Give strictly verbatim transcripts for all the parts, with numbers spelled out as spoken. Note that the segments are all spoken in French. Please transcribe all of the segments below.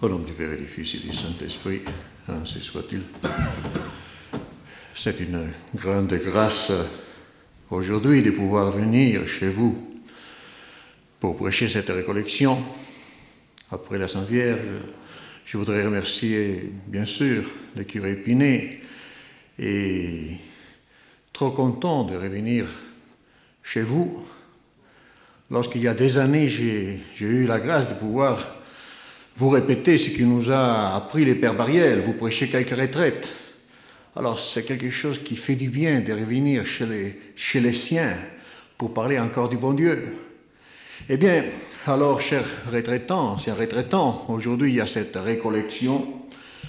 Au nom du Père et du Fils et du Saint-Esprit, ainsi soit-il. C'est une grande grâce aujourd'hui de pouvoir venir chez vous pour prêcher cette récollection après la Sainte Vierge. Je voudrais remercier, bien sûr, le curé Pinet et trop content de revenir chez vous. Lorsqu'il y a des années, j'ai, j'ai eu la grâce de pouvoir vous répéter ce que nous a appris les Pères Bariel, vous prêchez quelques retraites. Alors c'est quelque chose qui fait du bien de revenir chez les, chez les siens pour parler encore du bon Dieu. Eh bien, alors, chers retraitants, anciens retraitants, aujourd'hui il y a cette récollection.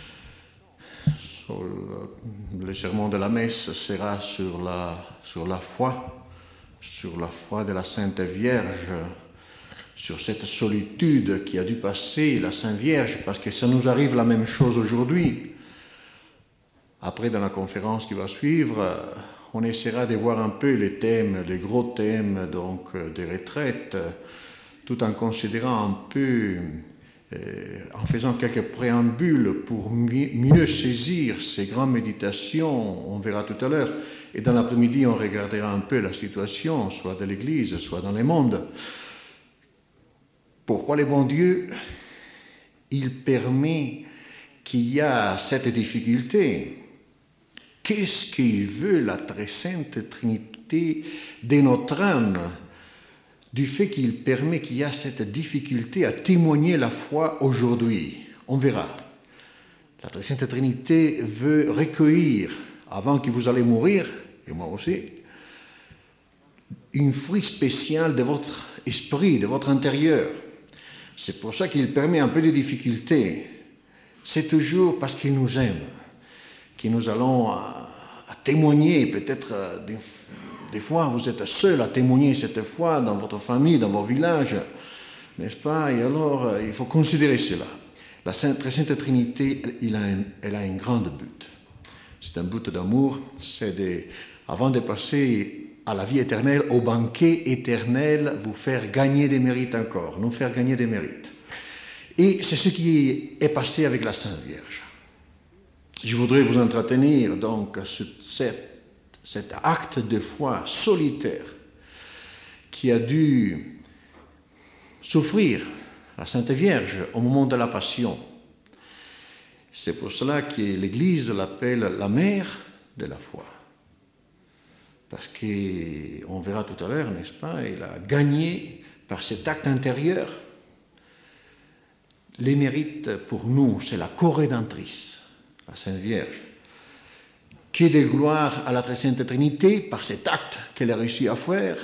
Le sermon de la messe sera sur la, sur la foi, sur la foi de la Sainte Vierge, sur cette solitude qui a dû passer la Sainte Vierge, parce que ça nous arrive la même chose aujourd'hui. Après, dans la conférence qui va suivre, on essaiera de voir un peu les thèmes, les gros thèmes donc des retraites, tout en considérant un peu, euh, en faisant quelques préambules pour mieux saisir ces grandes méditations, on verra tout à l'heure. Et dans l'après-midi, on regardera un peu la situation, soit de l'Église, soit dans le monde. Pourquoi le bon Dieu, il permet qu'il y a cette difficulté? Qu'est-ce qu'il veut, la très sainte Trinité de notre âme, du fait qu'il permet qu'il y a cette difficulté à témoigner la foi aujourd'hui? On verra. La très sainte Trinité veut recueillir, avant que vous allez mourir, et moi aussi, une fruit spécial de votre esprit, de votre intérieur. C'est pour ça qu'il permet un peu de difficulté. C'est toujours parce qu'il nous aime que nous allons à, à témoigner. Peut-être euh, des, des fois vous êtes seul à témoigner cette foi dans votre famille, dans vos villages, n'est-ce pas? Et alors euh, il faut considérer cela. La Sainte, très Sainte Trinité, elle a, un, elle a un grand but. C'est un but d'amour. C'est de, avant de passer à la vie éternelle, au banquet éternel, vous faire gagner des mérites encore, nous faire gagner des mérites. Et c'est ce qui est passé avec la Sainte Vierge. Je voudrais vous entretenir donc sur cet, cet acte de foi solitaire qui a dû souffrir la Sainte Vierge au moment de la Passion. C'est pour cela que l'Église l'appelle la mère de la foi. Parce qu'on verra tout à l'heure, n'est-ce pas, elle a gagné par cet acte intérieur les mérites pour nous, c'est la co-rédemptrice, la Sainte Vierge, qui est de gloire à la très sainte Trinité par cet acte qu'elle a réussi à faire.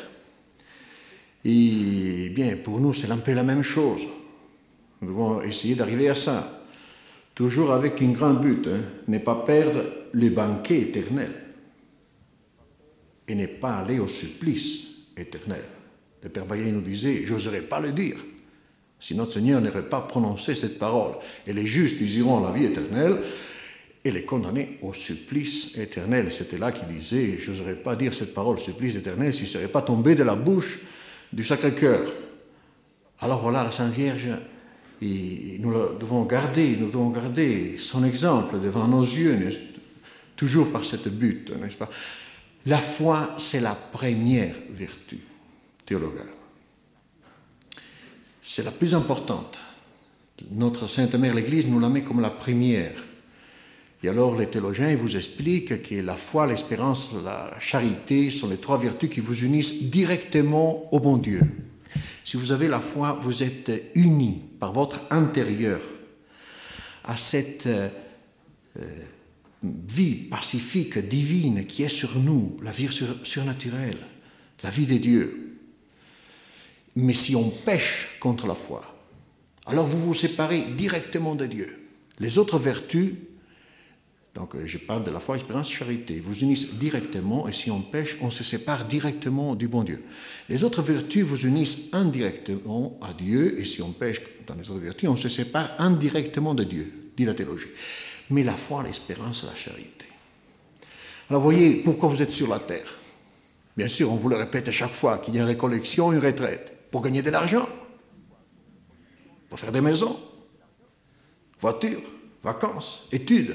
Et bien, pour nous, c'est un peu la même chose. Nous devons essayer d'arriver à ça, toujours avec un grand but, hein, ne pas perdre le banquet éternel. Et n'est pas aller au supplice éternel. Le Père Bariel nous disait, je n'oserais pas le dire, si notre Seigneur n'aurait pas prononcé cette parole. Et les justes, ils iront à la vie éternelle, et les condamnés au supplice éternel. C'était là qu'il disait, je n'oserais pas dire cette parole, supplice éternel, s'il ne serait pas tombé de la bouche du Sacré-Cœur. Alors voilà, la Sainte Vierge, et nous devons garder, nous devons garder son exemple devant nos yeux, toujours par cette but, n'est-ce pas? La foi, c'est la première vertu théologale. C'est la plus importante. Notre Sainte Mère, l'Église, nous la met comme la première. Et alors, les théologiens vous expliquent que la foi, l'espérance, la charité sont les trois vertus qui vous unissent directement au bon Dieu. Si vous avez la foi, vous êtes unis par votre intérieur à cette euh, vie pacifique, divine, qui est sur nous, la vie sur, surnaturelle, la vie de Dieu. Mais si on pêche contre la foi, alors vous vous séparez directement de Dieu. Les autres vertus, donc je parle de la foi, espérance, charité, vous unissent directement, et si on pêche, on se sépare directement du bon Dieu. Les autres vertus vous unissent indirectement à Dieu, et si on pêche dans les autres vertus, on se sépare indirectement de Dieu, dit la théologie. Mais la foi, l'espérance, la charité. Alors voyez, pourquoi vous êtes sur la terre? Bien sûr, on vous le répète à chaque fois qu'il y a une récollection, une retraite. Pour gagner de l'argent, pour faire des maisons, voiture, vacances, études.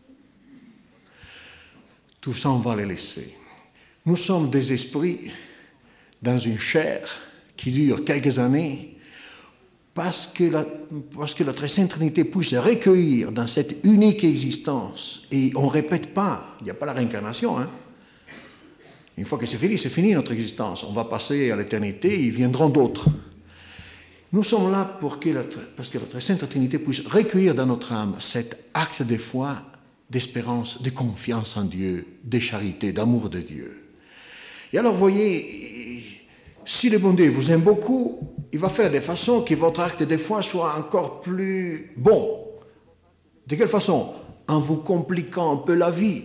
Tout ça, on va les laisser. Nous sommes des esprits dans une chair qui dure quelques années parce que la, parce que la très sainte Trinité puisse recueillir dans cette unique existence. Et on ne répète pas, il n'y a pas la réincarnation. Hein. Une fois que c'est fini, c'est fini notre existence. On va passer à l'éternité, ils viendront d'autres. Nous sommes là pour que la, parce que la très sainte Trinité puisse recueillir dans notre âme cet acte de foi, d'espérance, de confiance en Dieu, de charité, d'amour de Dieu. Et alors, vous voyez, si le bon Dieu vous aime beaucoup, il va faire de façon que votre acte de foi soit encore plus bon. De quelle façon? En vous compliquant un peu la vie.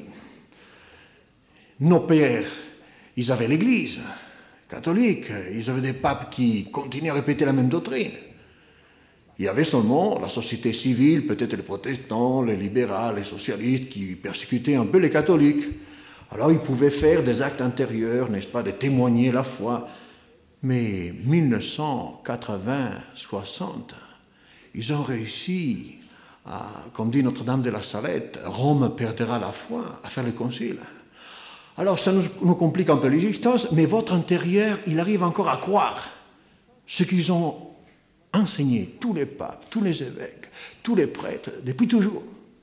Nos pères, ils avaient l'Église catholique, ils avaient des papes qui continuaient à répéter la même doctrine. Il y avait seulement la société civile, peut-être les protestants, les libéraux, les socialistes, qui persécutaient un peu les catholiques. Alors ils pouvaient faire des actes intérieurs, n'est-ce pas, de témoigner la foi. Mais mille neuf cent quatre-vingts soixante, ils ont réussi, à, comme dit Notre-Dame de la Salette, Rome perdra la foi, à faire le concile. Alors ça nous, nous complique un peu l'existence, mais votre intérieur, il arrive encore à croire ce qu'ils ont enseigné, tous les papes, tous les évêques, tous les prêtres, depuis toujours.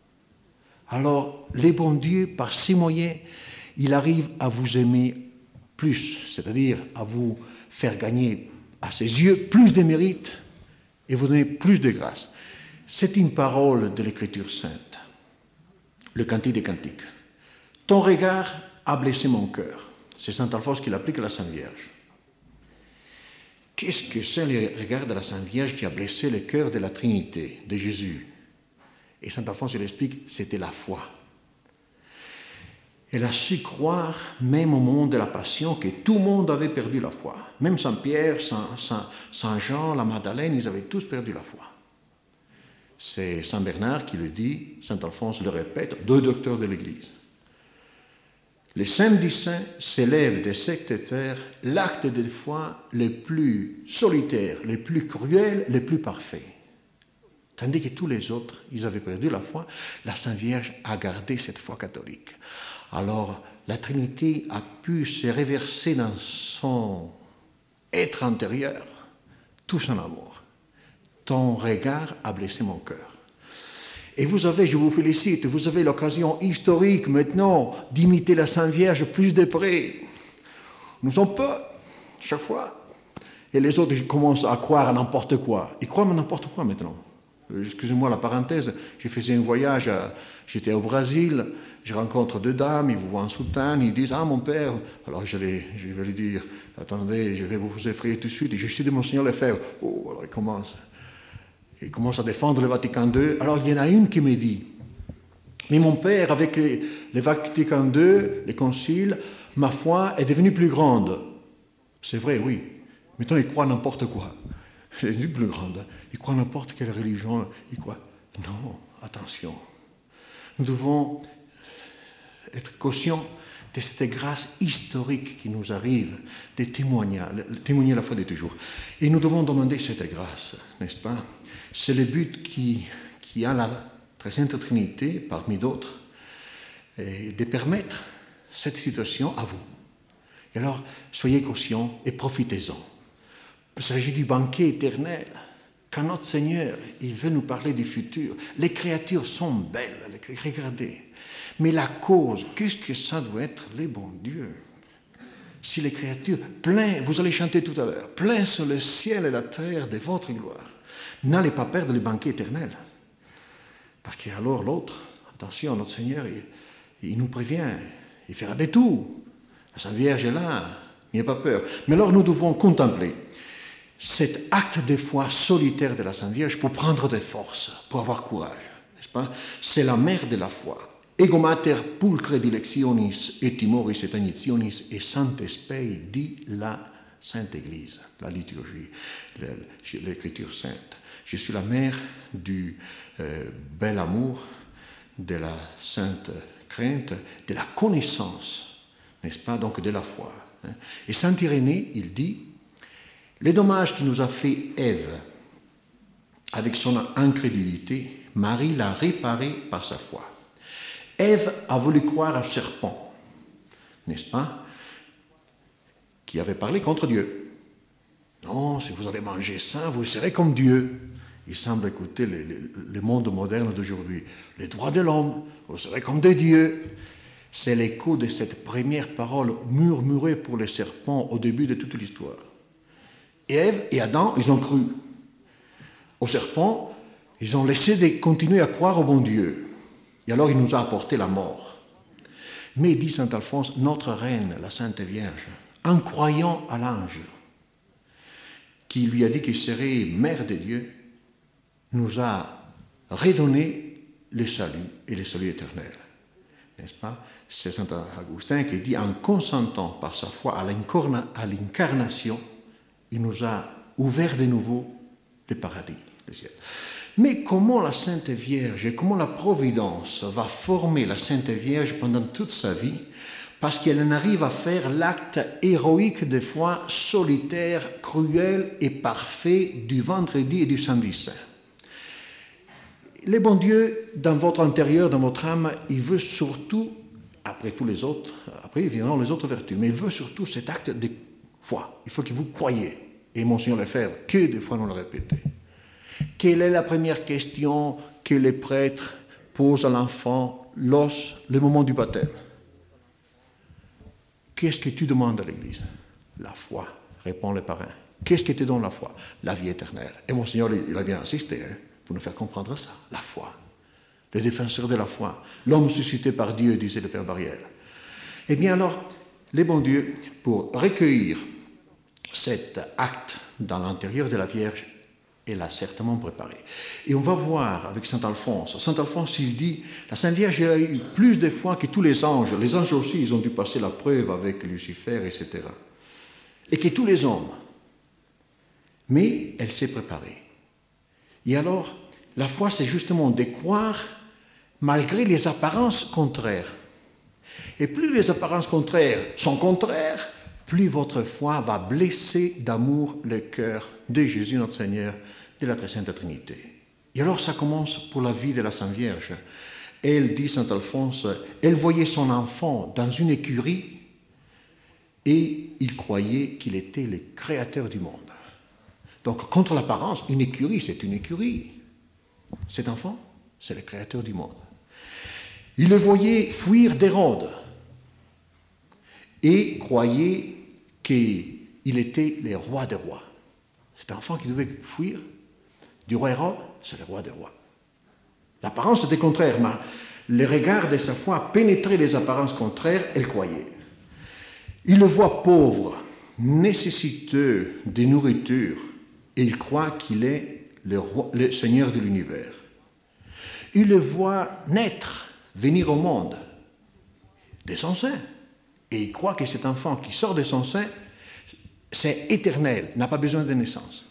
Alors, les bons dieux, par ces moyens, il arrive à vous aimer plus, c'est-à-dire à vous faire gagner à ses yeux plus de mérite et vous donner plus de grâce. C'est une parole de l'Écriture sainte, le Cantique des Cantiques. Ton regard a blessé mon cœur. C'est saint Alphonse qui l'applique à la Sainte Vierge. Qu'est-ce que c'est le regard de la Sainte Vierge qui a blessé le cœur de la Trinité, de Jésus? Et saint Alphonse l'explique, c'était la foi. Elle a su croire, même au moment de la Passion, que tout le monde avait perdu la foi. Même saint Pierre, saint, saint, saint Jean, la Magdalène, ils avaient tous perdu la foi. C'est saint Bernard qui le dit, saint Alphonse le répète, deux docteurs de l'Église. Les samedis saints s'élèvent des sectaires l'acte de foi le plus solitaire, le plus cruel, le plus parfait. Tandis que tous les autres, ils avaient perdu la foi, la Sainte Vierge a gardé cette foi catholique. Alors, la Trinité a pu se reverser dans son être intérieur, tout son amour. Ton regard a blessé mon cœur. Et vous avez, je vous félicite, vous avez l'occasion historique maintenant d'imiter la Sainte Vierge plus de près. Nous sommes peu, chaque fois. Et les autres ils commencent à croire à n'importe quoi. Ils croient à n'importe quoi maintenant. Excusez-moi la parenthèse, j'ai fait un voyage, à, j'étais au Brésil, je rencontre deux dames, ils vous voient en soutane, ils disent « Ah, mon père !» Alors je, les, je vais lui dire « Attendez, je vais vous effrayer tout de suite, et je suis de Monseigneur Lefebvre. » Oh, alors il commence. Il commence à défendre le Vatican deux. Alors il y en a une qui me dit « Mais mon père, avec les, le Vatican deux, les conciles, ma foi est devenue plus grande. » C'est vrai, oui. Maintenant, il croit n'importe quoi. Elle est devenue plus grande. Il croit n'importe quelle religion. Il croit. Non, attention. Nous devons être conscients de cette grâce historique qui nous arrive, de témoigner, témoigner la foi de toujours. Et nous devons demander cette grâce, n'est-ce pas? C'est le but qui, qui a la très sainte Trinité, parmi d'autres, de permettre cette situation à vous. Et alors, soyez conscients et profitez-en. Il s'agit du banquet éternel. Quand notre Seigneur, il veut nous parler du futur, les créatures sont belles, regardez. Mais la cause, qu'est-ce que ça doit être, les bons dieux? Si les créatures, plein, vous allez chanter tout à l'heure, plein sur le ciel et la terre de votre gloire, n'allez pas perdre le banquet éternel. Parce qu'alors l'autre, attention, notre Seigneur, il, il nous prévient, il fera des tours. La Sainte Vierge est là, n'ayez pas peur. Mais alors nous devons contempler cet acte de foi solitaire de la Sainte Vierge pour prendre des forces, pour avoir courage, n'est-ce pas? C'est la mère de la foi. Ego mater pulcre dilectionis et timoris et agnitionis et sancte spei, dit la Sainte Église, la liturgie, l'Écriture sainte. Je suis la mère du euh, bel amour, de la sainte crainte, de la connaissance, n'est-ce pas? Donc de la foi. Hein. Et saint Irénée, il dit, les dommages qui nous a fait Ève, avec son incrédulité, Marie l'a réparé par sa foi. Ève a voulu croire au serpent, n'est-ce pas, qui avait parlé contre Dieu. Non, si vous allez manger ça, vous serez comme Dieu. Il semble écouter le, le, le monde moderne d'aujourd'hui. Les droits de l'homme, vous serez comme des dieux. C'est l'écho de cette première parole murmurée pour les serpents au début de toute l'histoire. Ève et Adam, ils ont cru. Au serpent, ils ont laissé de continuer à croire au bon Dieu. Et alors il nous a apporté la mort. Mais, dit saint Alphonse, notre reine, la Sainte Vierge, en croyant à l'ange, qui lui a dit qu'il serait mère de Dieu, nous a redonné le salut et le salut éternel. N'est-ce pas? C'est saint Augustin qui dit, en consentant par sa foi à l'incarnation, il nous a ouvert de nouveau le paradis, le ciel. Mais comment la Sainte Vierge et comment la Providence va former la Sainte Vierge pendant toute sa vie, parce qu'elle en arrive à faire l'acte héroïque de foi solitaire, cruel et parfait du vendredi et du samedi saint. Le bon Dieu, dans votre intérieur, dans votre âme, il veut surtout, après tous les autres, après viendront les autres vertus, mais il veut surtout cet acte de foi. Il faut que vous croyiez. Et Monseigneur Lefebvre, que des fois nous le répétons. Quelle est la première question que les prêtres posent à l'enfant lors le moment du baptême? Qu'est-ce que tu demandes à l'Église? La foi, répond le parrain. Qu'est-ce que te donne la foi? La vie éternelle. Et Monseigneur, il a bien insisté hein, pour nous faire comprendre ça, la foi. Le défenseur de la foi, l'homme suscité par Dieu, disait le Père Barrière. Eh bien alors, le bon Dieu, pour recueillir cet acte dans l'intérieur de la Vierge, elle l'a certainement préparé. Et on va voir avec saint Alphonse. Saint Alphonse, il dit, la Sainte Vierge a eu plus de foi que tous les anges. Les anges aussi, ils ont dû passer la preuve avec Lucifer, et cetera. Et que tous les hommes. Mais elle s'est préparée. Et alors, la foi, c'est justement de croire malgré les apparences contraires. Et plus les apparences contraires sont contraires, plus votre foi va blesser d'amour le cœur de Jésus notre Seigneur, de la très sainte Trinité. Et alors ça commence pour la vie de la Sainte Vierge. Elle, dit saint Alphonse, elle voyait son enfant dans une écurie et il croyait qu'il était le créateur du monde. Donc contre l'apparence, une écurie, c'est une écurie. Cet enfant, c'est le créateur du monde. Il le voyait fuir d'Hérode et croyait qu'il était le roi des rois. Cet enfant qui devait fuir du roi Hérode, c'est le roi des rois. L'apparence était contraire, mais le regard de sa foi pénétrait les apparences contraires, elle croyait. Il le voit pauvre, nécessiteux de nourriture, et il croit qu'il est le, roi, le Seigneur de l'univers. Il le voit naître, venir au monde, de son sein. Et il croit que cet enfant qui sort de son sein, c'est éternel, n'a pas besoin de naissance.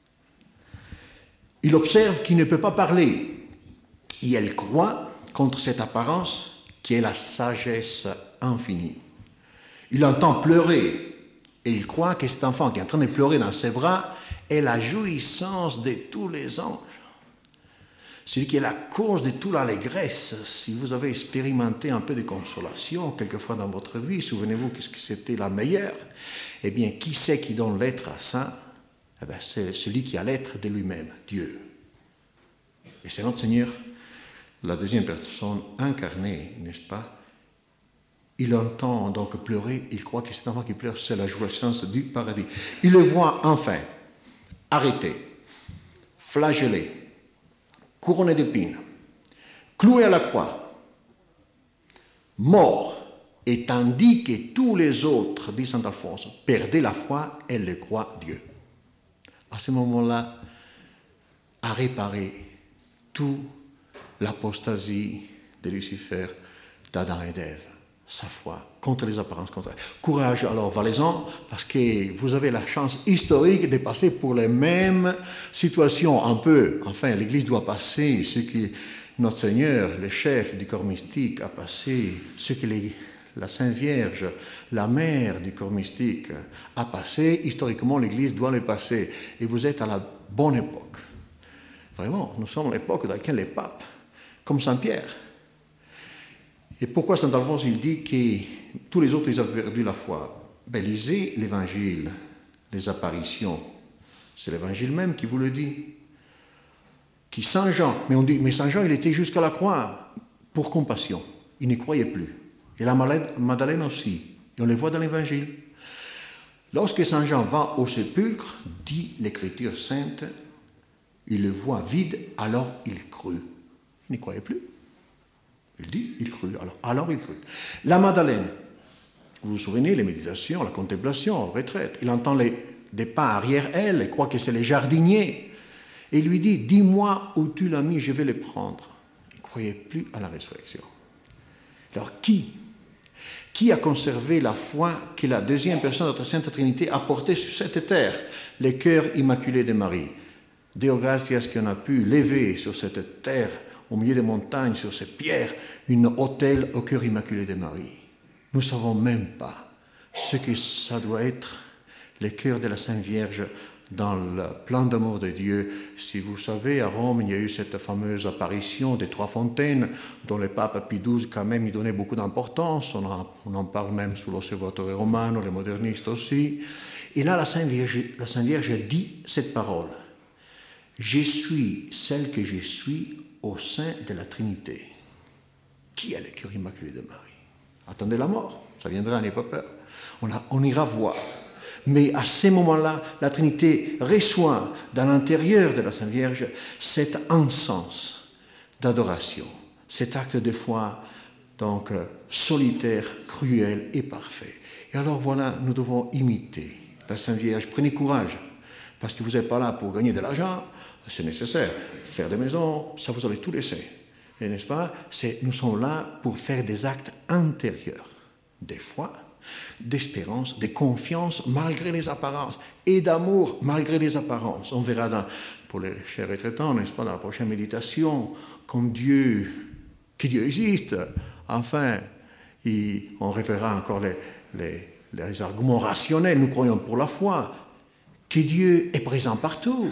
Il observe qu'il ne peut pas parler. Et elle croit, contre cette apparence, qui est la sagesse infinie. Il entend pleurer. Et il croit que cet enfant qui est en train de pleurer dans ses bras est la jouissance de tous les anges. Celui qui est la cause de toute l'allégresse. Si vous avez expérimenté un peu de consolation quelquefois dans votre vie, souvenez-vous qu'est-ce que c'était la meilleure. Eh bien, qui c'est qui donne l'être à ça? Eh bien, c'est celui qui a l'être de lui-même, Dieu. Et c'est notre Seigneur, la deuxième personne incarnée, n'est-ce pas? Il entend donc pleurer, il croit que cet enfant qui pleure, c'est la jouissance du paradis. Il le voit enfin arrêté, flagellé, couronné d'épines, cloué à la croix, mort, et tandis que tous les autres, dit saint Alphonse, perdaient la foi, elle le croit Dieu. À ce moment-là, a réparé toute l'apostasie de Lucifer, d'Adam et d'Ève, sa foi, contre les apparences contraires. Courage alors, valaisan, parce que vous avez la chance historique de passer pour les mêmes situations, un peu. Enfin, l'Église doit passer ce que notre Seigneur, le chef du corps mystique, a passé, ce que les, la Sainte Vierge, la mère du corps mystique, a passé. Historiquement, l'Église doit le passer. Et vous êtes à la bonne époque. Vraiment, nous sommes à l'époque dans laquelle les papes, comme Saint Pierre. Et pourquoi Saint Alphonse, il dit que tous les autres, ils avaient perdu la foi? Ben, lisez l'Évangile, les apparitions. C'est l'Évangile même qui vous le dit. Qui Saint Jean, mais on dit, mais Saint Jean, il était jusqu'à la croix pour compassion. Il n'y croyait plus. Et la Madeleine aussi. Et on les voit dans l'Évangile. Lorsque Saint Jean va au sépulcre, dit l'Écriture sainte, il le voit vide, alors il crut. Il n'y croyait plus. Il dit, il crut, alors, alors il crut. La Madeleine, vous vous souvenez, les méditations, la contemplation, la retraite, il entend les, des pas arrière elle, il croit que c'est les jardiniers, et il lui dit, dis-moi où tu l'as mis, je vais les prendre. Il ne croyait plus à la résurrection. Alors qui Qui a conservé la foi que la deuxième personne de notre Sainte Trinité a portée sur cette terre? Le cœur immaculé de Marie. Deo gratias qu'on a pu lever sur cette terre, au milieu des montagnes, sur ces pierres, une autel au cœur immaculé de Marie. Nous ne savons même pas ce que ça doit être, le cœur de la Sainte Vierge, dans le plan d'amour de Dieu. Si vous savez, à Rome, il y a eu cette fameuse apparition des trois fontaines, dont le pape Pie douze, quand même, y donnait beaucoup d'importance. On, a, on en parle même sous l'Osservatore Romano, les modernistes aussi. Et là, la Sainte Vierge, la Sainte Vierge dit cette parole. « Je suis celle que je suis au sein de la Trinité. » Qui est le cœur immaculé de Marie? Attendez la mort, ça viendra, n'ayez pas peur. On, a, on ira voir. Mais à ce moment-là, la Trinité reçoit dans l'intérieur de la Sainte Vierge cet encens d'adoration, cet acte de foi donc solitaire, cruel et parfait. Et alors voilà, nous devons imiter la Sainte Vierge. Prenez courage, parce que vous n'êtes pas là pour gagner de l'argent, c'est nécessaire. Faire des maisons, ça vous allez tout laisser. Et n'est-ce pas? C'est, nous sommes là pour faire des actes intérieurs, des foi, d'espérance, de confiance malgré les apparences et d'amour malgré les apparences. On verra dans, pour les chers retraitants, n'est-ce pas, dans la prochaine méditation, comme Dieu, que Dieu existe. Enfin, il, on reverra encore les, les, les arguments rationnels, nous croyons pour la foi, que Dieu est présent partout.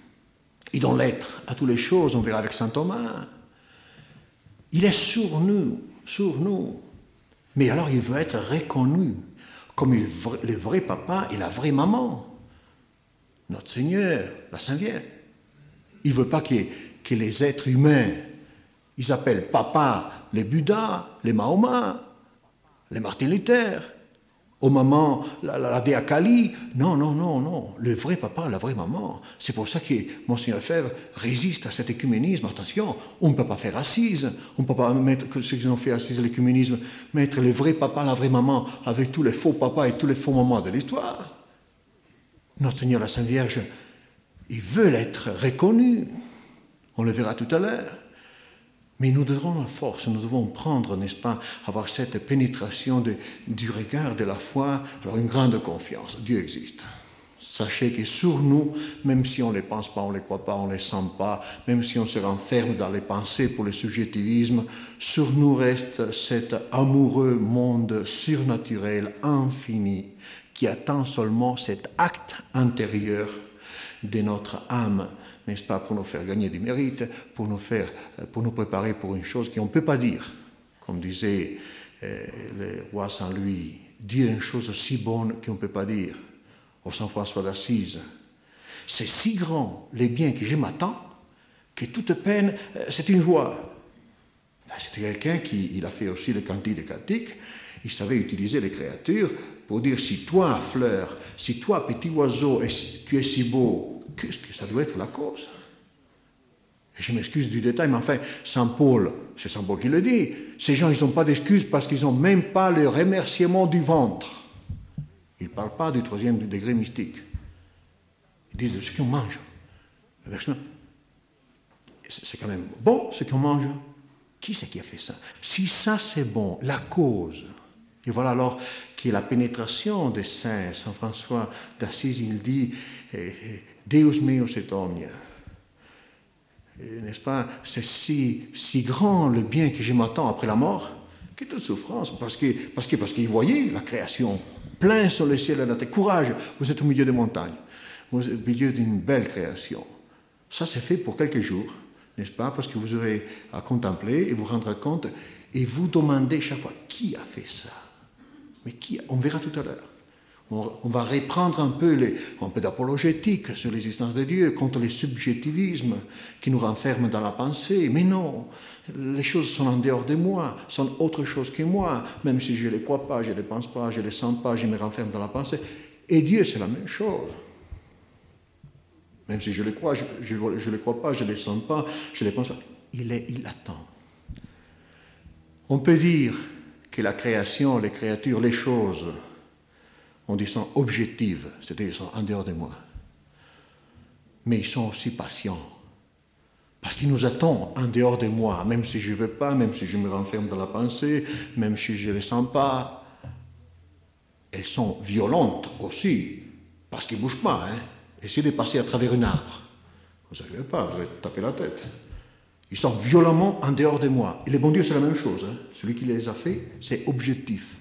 Il donne l'être à toutes les choses, on verra avec saint Thomas. Il est sur nous, sur nous. Mais alors il veut être reconnu comme il, le vrai papa et la vraie maman. Notre Seigneur, la Sainte Vierge. Il ne veut pas que, que les êtres humains, ils appellent papa les Bouddhas, les Mahoma, les Martin Luther, aux mamans la, la, la Dea Kali. Non, non, non, non. Le vrai papa, la vraie maman. C'est pour ça que Monseigneur Fèvre résiste à cet écuménisme. Attention, on ne peut pas faire assise. On ne peut pas mettre, que ce qu'ils ont fait assise à l'écuménisme, mettre le vrai papa, la vraie maman, avec tous les faux papas et tous les faux mamans de l'histoire. Notre Seigneur, la Sainte Vierge, il veut l'être reconnu. On le verra tout à l'heure. Mais nous devons la force, nous devons prendre, n'est-ce pas, avoir cette pénétration de, du regard de la foi, alors une grande confiance. Dieu existe. Sachez que sur nous, même si on ne les pense pas, on ne les croit pas, on ne les sent pas, même si on se renferme dans les pensées pour le subjectivisme, sur nous reste cet amoureux monde surnaturel, infini, qui attend seulement cet acte intérieur de notre âme, n'est-ce pas, pour nous faire gagner du mérite, pour nous, faire, pour nous préparer pour une chose qu'on ne peut pas dire. Comme disait euh, le roi Saint-Louis, dire une chose si bonne qu'on ne peut pas dire. Au Saint François d'Assise, c'est si grand les biens que je m'attends que toute peine, euh, c'est une joie. Ben, c'était quelqu'un qui il a fait aussi le cantique des cantiques. Il savait utiliser les créatures pour dire si toi, fleur, si toi, petit oiseau, tu es si beau, qu'est-ce que ça doit être la cause? Je m'excuse du détail, mais enfin, Saint Paul, c'est Saint Paul qui le dit, ces gens, ils n'ont pas d'excuses parce qu'ils n'ont même pas le remerciement du ventre. Ils ne parlent pas du troisième degré mystique. Ils disent de ce qu'on mange. C'est quand même bon, ce qu'on mange. Qui c'est qui a fait ça? Si ça, c'est bon, la cause. Et voilà alors que la pénétration des saints, Saint François d'Assise, il dit Deus meus et omnia. N'est-ce pas? C'est si, si grand le bien que je m'attends après la mort, que toute souffrance, parce que, parce que, parce qu'il voyait la création, plein sur le ciel et la terre. Courage, vous êtes au milieu des montagnes, vous êtes au milieu d'une belle création. Ça, c'est fait pour quelques jours, n'est-ce pas? Parce que vous aurez à contempler et vous rendre compte et vous demandez chaque fois, qui a fait ça? Mais qui? On verra tout à l'heure. On, on va reprendre un peu, les, un peu d'apologétique sur l'existence de Dieu contre les subjectivismes qui nous renferment dans la pensée. Mais non, les choses sont en dehors de moi, sont autre chose que moi. Même si je ne les crois pas, je ne les pense pas, je ne les sens pas, je me renferme dans la pensée. Et Dieu, c'est la même chose. Même si je les crois, je ne les crois pas, je ne les sens pas, je ne les pense pas. Il, est, il attend. On peut dire que la création, les créatures, les choses, on dit sont objectives, c'est-à-dire ils sont en dehors de moi. Mais ils sont aussi patients. Parce qu'ils nous attendent en dehors de moi, même si je ne veux pas, même si je me renferme dans la pensée, même si je ne les sens pas. Elles sont violentes aussi, parce qu'ils ne bougent pas. Hein. Essayez de passer à travers un arbre. Vous n'arrivez pas, vous allez taper la tête. Ils sont violemment en dehors de moi. Et le bon Dieu, c'est la même chose. Hein. Celui qui les a faits, c'est objectif.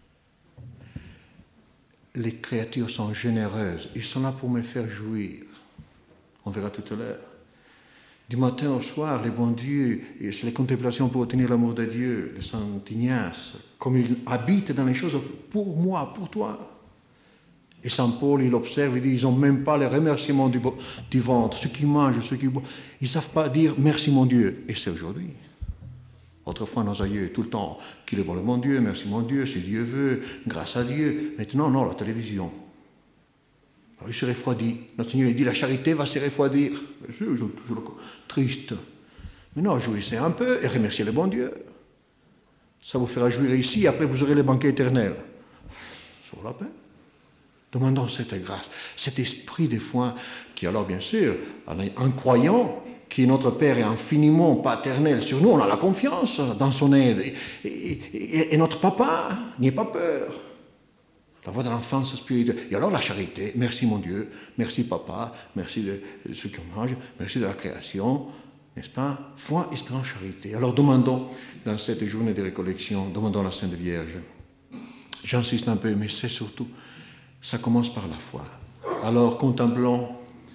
Les créatures sont généreuses. Ils sont là pour me faire jouir. On verra tout à l'heure. Du matin au soir, le bon Dieu, c'est les contemplations pour obtenir l'amour de Dieu, de Saint Ignace, comme il habite dans les choses pour moi, pour toi. Et Saint Paul, il observe, il dit, ils n'ont même pas les remerciements du, du ventre, ceux qui mangent, ceux qui boivent. Ils ne savent pas dire merci mon Dieu. Et c'est aujourd'hui. Autrefois, nos aïeux, tout le temps, qu'il est bon le bon Dieu, merci mon Dieu, si Dieu veut, grâce à Dieu. Maintenant, non, la télévision. Alors, il se refroidit. Notre Seigneur il dit, la charité va se refroidir. C'est toujours triste. Mais non, jouissez un peu et remerciez le bon Dieu. Ça vous fera jouir ici, après vous aurez le banquet éternel. Ça vaut la peine. Demandons cette grâce, cet esprit de foi qui, alors bien sûr, en croyant que notre Père est infiniment paternel sur nous, on a la confiance dans son aide. Et, et, et notre papa, n'ayez pas peur. La voix de l'enfance spirituelle. Et alors la charité, merci mon Dieu, merci papa, merci de, de ce qu'on mange, merci de la création, n'est-ce pas? Foi, espérance, charité. Alors demandons, dans cette journée de récollection, demandons à la Sainte Vierge. J'insiste un peu, mais c'est surtout... Ça commence par la foi. Alors contemplons,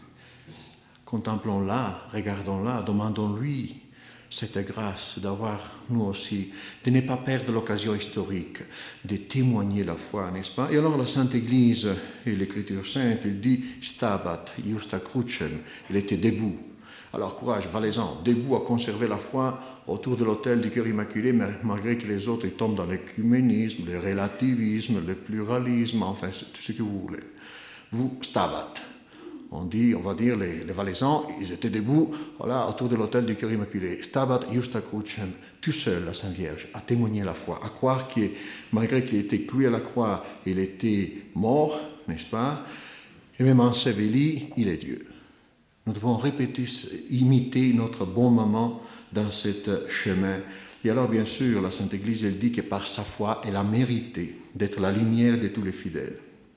contemplons-la, regardons-la, demandons-lui cette grâce d'avoir, nous aussi, de ne pas perdre l'occasion historique de témoigner la foi, n'est-ce pas? Et alors la Sainte Église et l'Écriture Sainte, il dit « Stabat, justa crucem », il était debout. Alors courage, valez-en, debout à conserver la foi autour de l'autel du cœur immaculé, malgré que les autres ils tombent dans l'écuménisme, le relativisme, le pluralisme, enfin tout ce que vous voulez. Vous, stabat. On dit, on va dire, les, les valaisans, ils étaient debout, voilà, autour de l'autel du cœur immaculé. Stabat justa crucem, tout seul, la Sainte Vierge, à témoigner la foi, à croire que malgré qu'il était cloué à la croix, il était mort, n'est-ce pas? Et même enseveli, il est Dieu. Nous devons répéter, imiter notre bon maman dans ce chemin. Et alors, bien sûr, la Sainte Église, elle dit que par sa foi, elle a mérité d'être la lumière de tous les fidèles.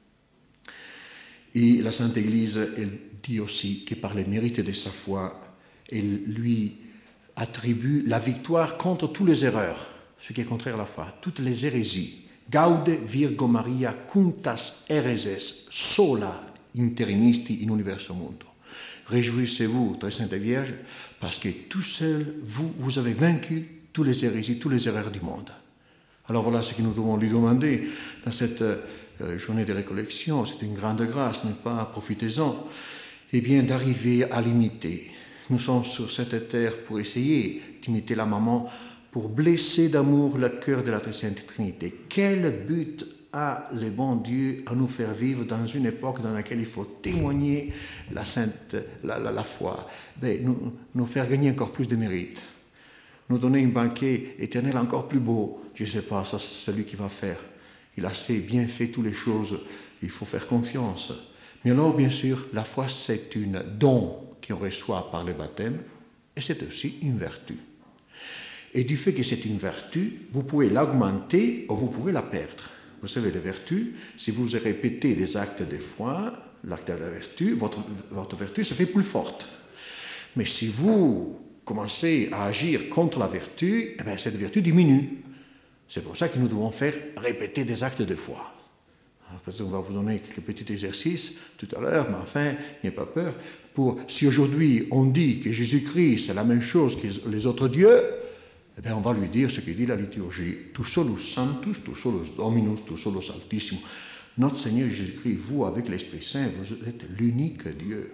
Et la Sainte Église, elle dit aussi que par les mérites de sa foi, elle lui attribue la victoire contre toutes les erreurs, ce qui est contraire à la foi, toutes les hérésies. Gaude Virgo Maria cuntas hereses sola interimisti in universo mundo. Réjouissez-vous, très Sainte Vierge, parce que tout seul, vous, vous avez vaincu toutes les hérésies, toutes les erreurs du monde. Alors voilà ce que nous devons lui demander dans cette euh, journée de récollection. C'est une grande grâce, n'est-ce pas? Profitez-en. Eh bien, d'arriver à l'imiter. Nous sommes sur cette terre pour essayer d'imiter la maman, pour blesser d'amour le cœur de la très Sainte Trinité. Quel but a le bon Dieu à nous faire vivre dans une époque dans laquelle il faut témoigner la, sainte, la, la, la foi, ben, nous, nous faire gagner encore plus de mérite, nous donner un banquet éternel encore plus beau. Je ne sais pas, ça c'est celui qui va faire. Il a assez bien fait toutes les choses, il faut faire confiance. Mais alors, bien sûr, la foi c'est un don qu'on reçoit par le baptême et c'est aussi une vertu. Et du fait que c'est une vertu, vous pouvez l'augmenter ou vous pouvez la perdre. Vous savez, les vertus, si vous répétez des actes de foi, l'acte de la vertu, votre, votre vertu se fait plus forte. Mais si vous commencez à agir contre la vertu, eh bien, cette vertu diminue. C'est pour ça que nous devons faire répéter des actes de foi. Peut-être qu'on va vous donner quelques petits exercices tout à l'heure, mais enfin, n'ayez pas peur. Pour, si aujourd'hui on dit que Jésus-Christ est la même chose que les autres dieux, eh bien on va lui dire ce que dit la liturgie. Tu solus sanctus, tu solus dominus, tu solus altissimus. Notre Seigneur Jésus-Christ, vous, avec l'Esprit Saint, vous êtes l'unique Dieu.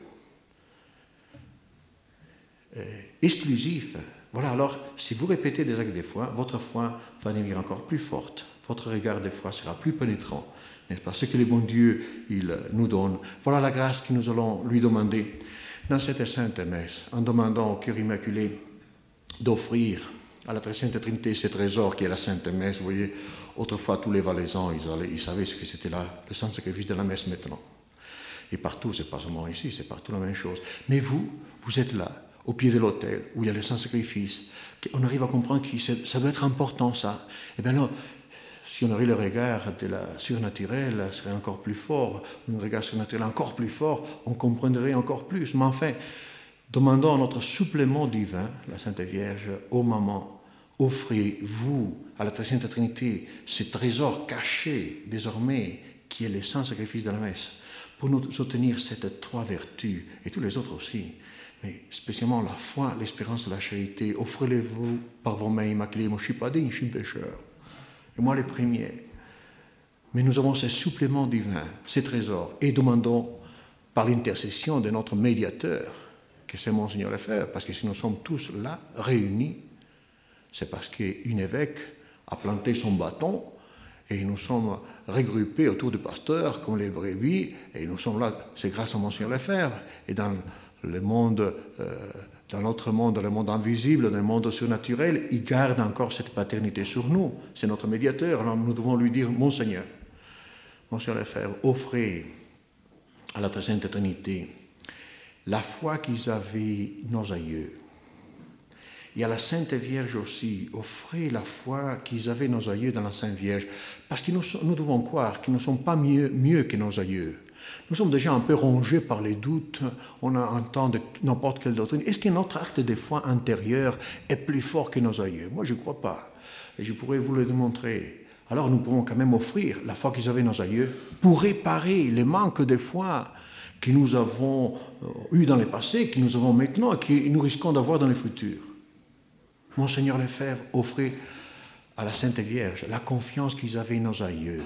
Euh, exclusif. Voilà, alors, si vous répétez des actes de foi, votre foi va devenir encore plus forte. Votre regard de foi sera plus pénétrant. N'est-ce pas? Ce que le bon Dieu, il nous donne. Voilà la grâce que nous allons lui demander dans cette sainte messe, en demandant au cœur immaculé d'offrir à la très sainte Trinité ce trésor qui est la sainte messe. Vous voyez, autrefois, tous les Valaisans, ils, allaient, ils savaient ce que c'était là, le saint sacrifice de la messe maintenant. Et partout, c'est pas seulement ici, c'est partout la même chose. Mais vous, vous êtes là, au pied de l'autel, où il y a le saint sacrifice. On arrive à comprendre que ça doit être important, ça. Et bien là, si on aurait le regard de la surnaturelle, ça serait encore plus fort. Un regard surnaturel encore plus fort, on comprendrait encore plus. Mais enfin, demandons notre supplément divin, la Sainte Vierge, ô maman, offrez-vous à la très sainte Trinité ce trésor caché désormais qui est le saint sacrifice de la messe, pour nous soutenir ces trois vertus, et tous les autres aussi, mais spécialement la foi, l'espérance et la charité. Offrez-les-vous par vos mains immaculées. Moi, je ne suis pas digne, je suis pécheur. Et moi, les premiers. Mais nous avons ces suppléments divins, ces trésors, et demandons, par l'intercession de notre médiateur, que c'est Monseigneur Lefebvre, parce que si nous sommes tous là, réunis, c'est parce qu'un évêque a planté son bâton, et nous sommes regroupés autour du pasteur, comme les brebis, et nous sommes là, c'est grâce à Monseigneur Lefebvre. Et dans le monde, euh, dans notre monde, dans le monde invisible, dans le monde surnaturel, il garde encore cette paternité sur nous. C'est notre médiateur. Alors nous devons lui dire, Monseigneur, Monseigneur Lefebvre, offrez à la très sainte Trinité la foi qu'ils avaient nos aïeux. Et à la Sainte Vierge aussi, offrez la foi qu'ils avaient nos aïeux dans la Sainte Vierge. Parce que nous, nous devons croire qu'ils ne sont pas mieux, mieux que nos aïeux. Nous sommes déjà un peu rongés par les doutes, on entend de n'importe quelle doctrine. Est-ce que notre acte de foi intérieur est plus fort que nos aïeux? Moi, je ne crois pas. Et je pourrais vous le démontrer. Alors nous pouvons quand même offrir la foi qu'ils avaient nos aïeux pour réparer les manques de foi que nous avons eu dans le passé, que nous avons maintenant et que nous risquons d'avoir dans le futur. Monseigneur Lefebvre offrait à la Sainte Vierge la confiance qu'ils avaient nos aïeux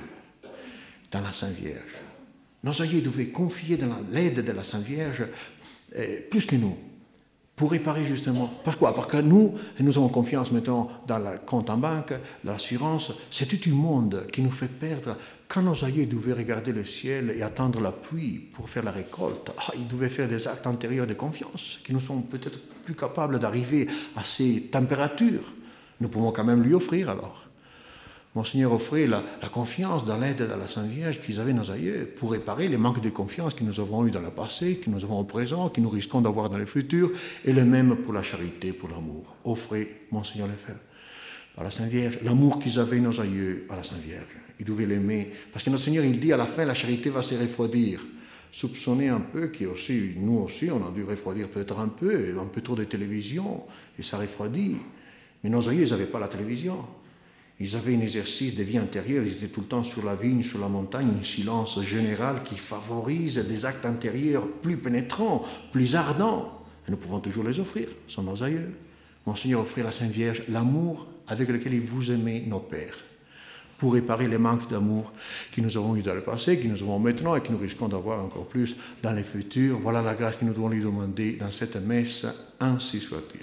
dans la Sainte Vierge. Nos aïeux devaient confier dans l'aide de la Sainte Vierge eh, plus que nous, pour réparer justement. Parce quoi? Parce que nous, nous avons confiance maintenant dans le compte en banque, l'assurance. C'est tout un monde qui nous fait perdre. Quand nos aïeux devaient regarder le ciel et attendre la pluie pour faire la récolte, ah, ils devaient faire des actes antérieurs de confiance, qui nous sont peut-être plus capables d'arriver à ces températures. Nous pouvons quand même lui offrir alors. Monseigneur offrait la, la confiance dans l'aide de la Sainte Vierge qu'ils avaient nos aïeux pour réparer les manques de confiance que nous avons eus dans le passé, que nous avons au présent, que nous risquons d'avoir dans le futur, et le même pour la charité, pour l'amour. Offrez, Monseigneur Lefebvre, à la Sainte Vierge, l'amour qu'ils avaient nos aïeux à la Sainte Vierge. Ils devaient l'aimer. Parce que notre Seigneur, il dit à la fin, la charité va se refroidir. Soupçonnez un peu que aussi, nous aussi, on a dû refroidir peut-être un peu, un peu trop de télévision, et ça refroidit. Mais nos aïeux, ils n'avaient pas la télévision. Ils avaient un exercice de vie intérieure, ils étaient tout le temps sur la vigne, sur la montagne, un silence général qui favorise des actes intérieurs plus pénétrants, plus ardents. Et nous pouvons toujours les offrir, ce sont nos aïeux. Monseigneur offrit à la Sainte Vierge l'amour avec lequel il vous aimait, nos pères, pour réparer les manques d'amour que nous avons eu dans le passé, que nous avons maintenant et que nous risquons d'avoir encore plus dans le futur. Voilà la grâce que nous devons lui demander dans cette messe, ainsi soit-il.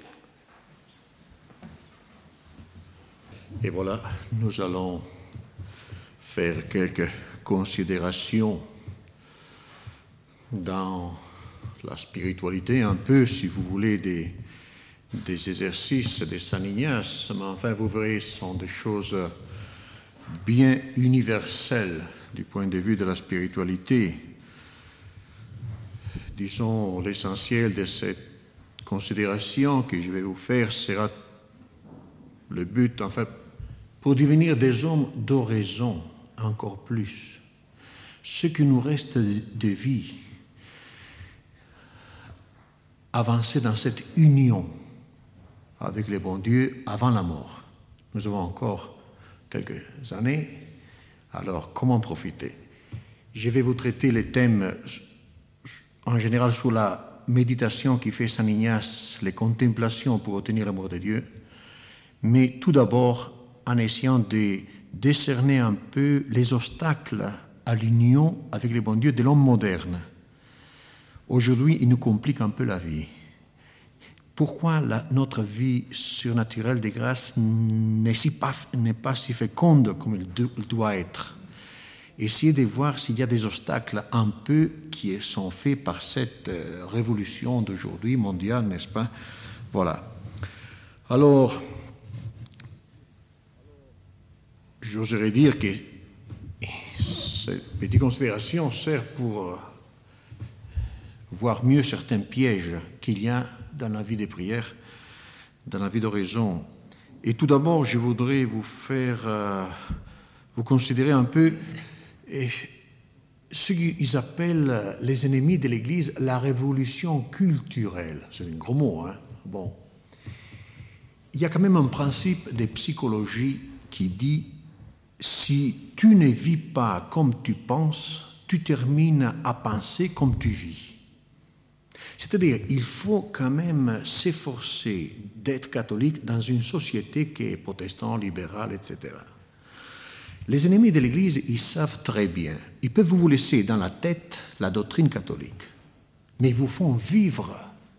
Et voilà, nous allons faire quelques considérations dans la spiritualité, un peu, si vous voulez, des, des exercices de Saint Ignace, mais enfin, vous verrez, ce sont des choses bien universelles du point de vue de la spiritualité. Disons, l'essentiel de cette considération que je vais vous faire sera le but, en fait, pour devenir des hommes d'oraison encore plus. Ce qui nous reste de vie, avancer dans cette union avec le bon Dieu avant la mort. Nous avons encore quelques années, alors comment profiter? Je vais vous traiter les thèmes en général sous la méditation qui fait Saint Ignace, les contemplations pour obtenir l'amour de Dieu, mais tout d'abord en essayant de décerner un peu les obstacles à l'union avec le bon Dieu de l'homme moderne. Aujourd'hui, il nous complique un peu la vie. Pourquoi la, notre vie surnaturelle de grâce n'est, si pas, n'est pas si féconde comme elle doit être? Essayez de voir s'il y a des obstacles un peu qui sont faits par cette révolution d'aujourd'hui mondiale, n'est-ce pas? Voilà. Alors, j'oserais dire que cette petite considération sert pour voir mieux certains pièges qu'il y a dans la vie des prières, dans la vie d'oraison. Et tout d'abord, je voudrais vous faire, euh, vous considérer un peu et ce qu'ils appellent les ennemis de l'Église la révolution culturelle. C'est un gros mot, hein? Bon. Il y a quand même un principe de psychologie qui dit si tu ne vis pas comme tu penses, tu termines à penser comme tu vis. C'est-à-dire, il faut quand même s'efforcer d'être catholique dans une société qui est protestante, libérale, et cetera. Les ennemis de l'Église, ils savent très bien. Ils peuvent vous laisser dans la tête la doctrine catholique, mais ils vous font vivre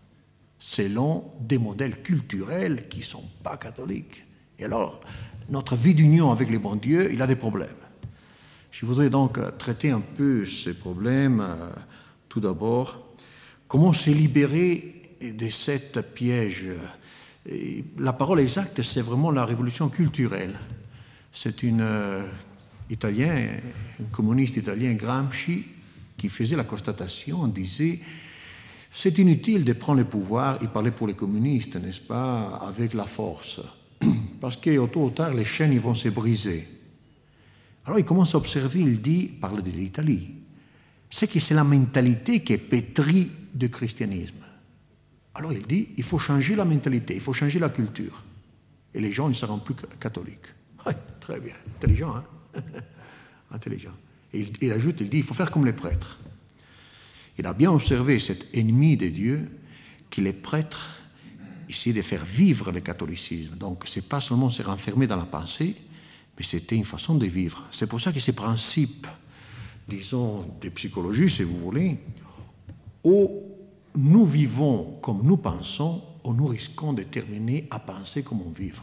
selon des modèles culturels qui ne sont pas catholiques. Et alors, notre vie d'union avec le bon Dieu, il a des problèmes. Je voudrais donc traiter un peu ces problèmes. Euh, tout d'abord, comment se libérer de cette piège? Et la parole exacte, c'est vraiment la révolution culturelle. C'est une euh, Italien, un communiste italien, Gramsci, qui faisait la constatation, on disait c'est inutile de prendre le pouvoir, il parlait pour les communistes, n'est-ce pas, avec la force, parce que tôt ou tard, les chaînes ils vont se briser. Alors il commence à observer, il dit, il parle de l'Italie, c'est que c'est la mentalité qui est pétrie du christianisme. Alors il dit, il faut changer la mentalité, il faut changer la culture, et les gens ne seront plus catholiques. Oui, très bien, intelligent, hein? Intelligent. Et il, il ajoute, il dit, il faut faire comme les prêtres. Il a bien observé cet ennemi de Dieu, que les prêtres essayaient de faire vivre le catholicisme. Donc, ce n'est pas seulement se renfermer dans la pensée, mais c'était une façon de vivre. C'est pour ça que ces principes, disons, de psychologie, si vous voulez, où nous vivons comme nous pensons, où nous risquons de terminer à penser comme on vit.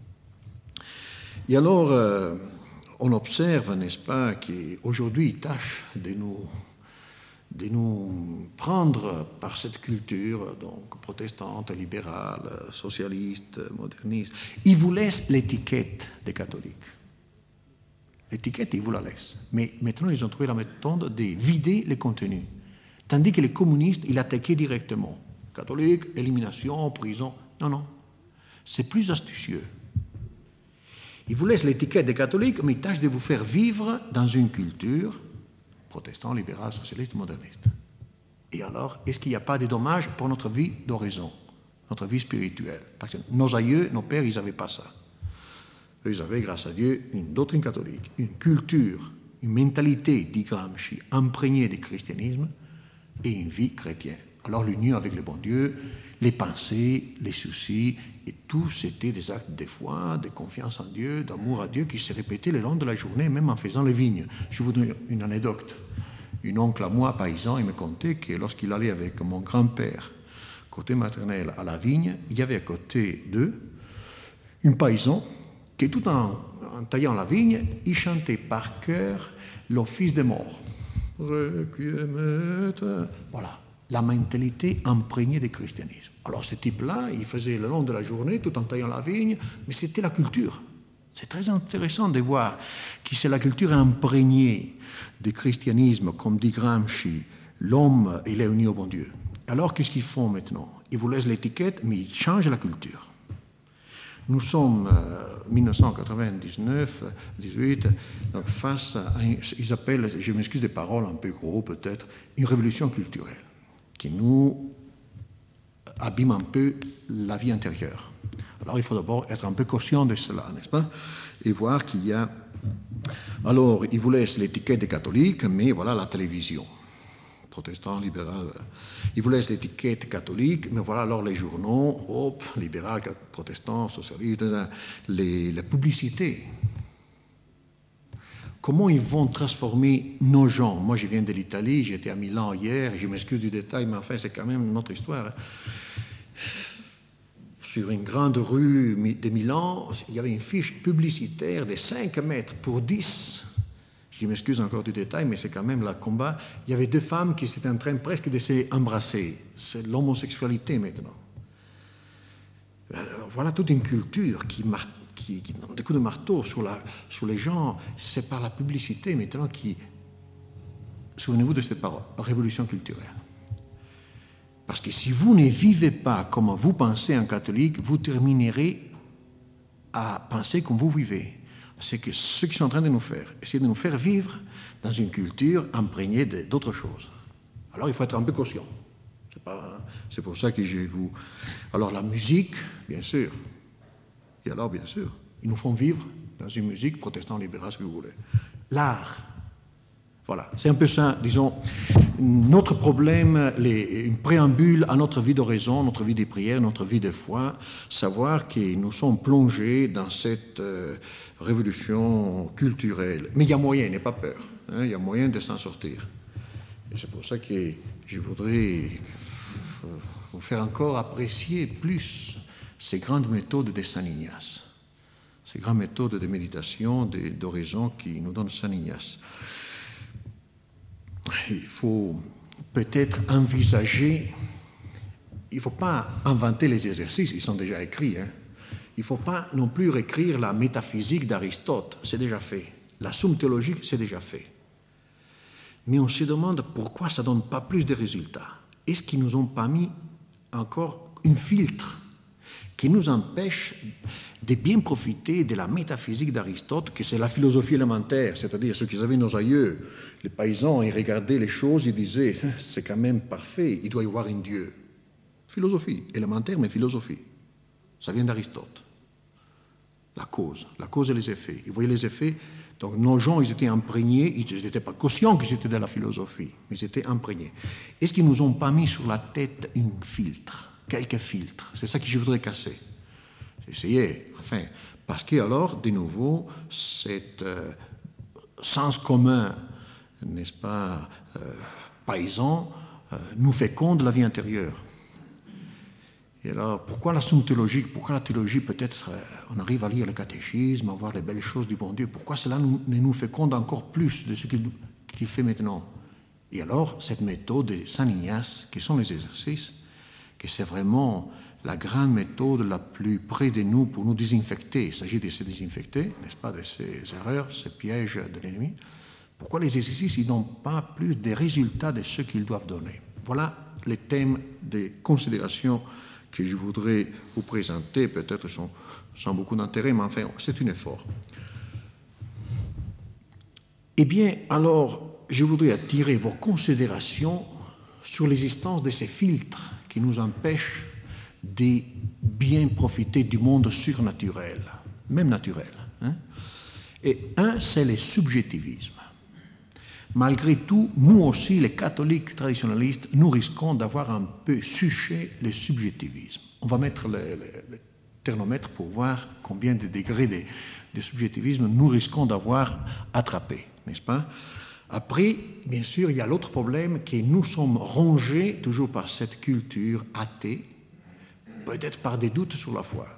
Et alors, euh, on observe, n'est-ce pas, qu'aujourd'hui, ils tâchent de nous, de nous prendre par cette culture, donc protestante, libérale, socialiste, moderniste. Ils vous laissent l'étiquette des catholiques. L'étiquette, ils vous la laissent. Mais maintenant, ils ont trouvé la méthode de vider les contenus. Tandis que les communistes, ils attaquaient directement. Catholique, élimination, prison. Non, non. C'est plus astucieux. Ils vous laissent l'étiquette des catholiques, mais ils tâchent de vous faire vivre dans une culture protestante, libérale, socialiste, moderniste. Et alors, est-ce qu'il n'y a pas de dommages pour notre vie d'oraison, notre vie spirituelle? Parce que nos aïeux, nos pères, ils n'avaient pas ça. Eux, ils avaient, grâce à Dieu, une doctrine catholique, une culture, une mentalité, dit Gramsci, imprégnée du christianisme et une vie chrétienne. Alors, l'union avec le bon Dieu, les pensées, les soucis, et tout, c'était des actes de foi, de confiance en Dieu, d'amour à Dieu qui se répétaient le long de la journée, même en faisant les vignes. Je vous donne une anecdote. Un oncle à moi, paysan, il me contait que lorsqu'il allait avec mon grand-père, côté maternel, à la vigne, il y avait à côté d'eux un paysan qui, tout en, en taillant la vigne, il chantait par cœur l'office des morts. Requiem et... Voilà. La mentalité imprégnée du christianisme. Alors ce type-là, il faisait le long de la journée, tout en taillant la vigne, mais c'était la culture. C'est très intéressant de voir que c'est la culture imprégnée du christianisme, comme dit Gramsci, l'homme, il est uni au bon Dieu. Alors qu'est-ce qu'ils font maintenant? Ils vous laissent l'étiquette, mais ils changent la culture. Nous sommes euh, dix-neuf cent quatre-vingt-dix-neuf, dix-huit, donc face à, un, ils appellent, je m'excuse des paroles un peu gros peut-être, une révolution culturelle qui nous abîme un peu la vie intérieure. Alors il faut d'abord être un peu conscient de cela, n'est-ce pas? Et voir qu'il y a... Alors, ils vous laissent l'étiquette des catholiques, mais voilà la télévision. Protestant, libéral. Ils vous laissent l'étiquette catholique, mais voilà alors les journaux, hop, libéral, protestant, socialiste, les, les publicités. Comment ils vont transformer nos gens? Moi, je viens de l'Italie, j'étais à Milan hier, je m'excuse du détail, mais enfin, c'est quand même une autre histoire. Sur une grande rue de Milan, il y avait une fiche publicitaire de cinq mètres pour dix. Je m'excuse encore du détail, mais c'est quand même le combat. Il y avait deux femmes qui étaient en train presque de s'embrasser. C'est l'homosexualité maintenant. Voilà toute une culture qui, qui, qui donne des coups de marteau sur, la, sur les gens. C'est par la publicité maintenant qui... Souvenez-vous de cette parole, révolution culturelle. Parce que si vous ne vivez pas comme vous pensez en catholique, vous terminerez à penser comme vous vivez. C'est que ce qu'ils sont en train de nous faire, c'est de nous faire vivre dans une culture imprégnée d'autres choses. Alors il faut être un peu conscient. C'est pas, c'est pour ça que je vous... Alors la musique, bien sûr. Et alors, bien sûr, ils nous font vivre dans une musique protestante libérale, ce que vous voulez. L'art. Voilà, c'est un peu ça, disons, notre problème, les, une préambule à notre vie d'oraison, notre vie de prière, notre vie de foi, savoir que nous sommes plongés dans cette euh, révolution culturelle. Mais il y a moyen, n'ayez pas peur, hein, il y a moyen de s'en sortir. Et c'est pour ça que je voudrais vous faire encore apprécier plus ces grandes méthodes de Saint Ignace, ces grandes méthodes de méditation, d'oraison qui nous donnent Saint Ignace. Il faut peut-être envisager, il ne faut pas inventer les exercices, ils sont déjà écrits. Hein. Il ne faut pas non plus réécrire la métaphysique d'Aristote, c'est déjà fait. La somme théologique, c'est déjà fait. Mais on se demande pourquoi ça ne donne pas plus de résultats. Est-ce qu'ils ne nous ont pas mis encore un filtre qui nous empêche de bien profiter de la métaphysique d'Aristote, que c'est la philosophie élémentaire, c'est-à-dire ceux qui avaient nos aïeux, les paysans, ils regardaient les choses, ils disaient, c'est quand même parfait, il doit y avoir un Dieu. Philosophie, élémentaire, mais philosophie. Ça vient d'Aristote. La cause, la cause et les effets. Ils voyaient les effets, donc nos gens, ils étaient imprégnés, ils n'étaient pas conscients qu'ils étaient de la philosophie, mais ils étaient imprégnés. Est-ce qu'ils ne nous ont pas mis sur la tête un filtre, quelques filtres? C'est ça que je voudrais casser. Essayez, enfin, parce que alors, de nouveau, cet euh, sens commun, n'est-ce pas, euh, paysan, euh, nous féconde la vie intérieure. Et alors, pourquoi la somme théologique? Pourquoi la théologie, peut-être, euh, on arrive à lire le catéchisme, à voir les belles choses du bon Dieu? Pourquoi cela nous, ne nous féconde encore plus de ce qu'il, qu'il fait maintenant? Et alors, cette méthode de Saint Ignace, qui sont les exercices, que c'est vraiment la grande méthode la plus près de nous pour nous désinfecter. Il s'agit de se désinfecter, n'est-ce pas, de ces erreurs, ces pièges de l'ennemi. Pourquoi les exercices ils n'ont pas plus de résultats de ce qu'ils doivent donner? Voilà les thèmes de considération que je voudrais vous présenter, peut-être sans, sans beaucoup d'intérêt, mais enfin, c'est un effort. Eh bien, alors, je voudrais attirer vos considérations sur l'existence de ces filtres qui nous empêchent de bien profiter du monde surnaturel, même naturel. Hein? Et un, c'est le subjectivisme. Malgré tout, nous aussi, les catholiques traditionnalistes, nous risquons d'avoir un peu suché le subjectivisme. On va mettre le, le, le thermomètre pour voir combien de degrés de, de subjectivisme nous risquons d'avoir attrapé, n'est-ce pas? Après, bien sûr, il y a l'autre problème que nous sommes rongés toujours par cette culture athée, peut-être par des doutes sur la foi.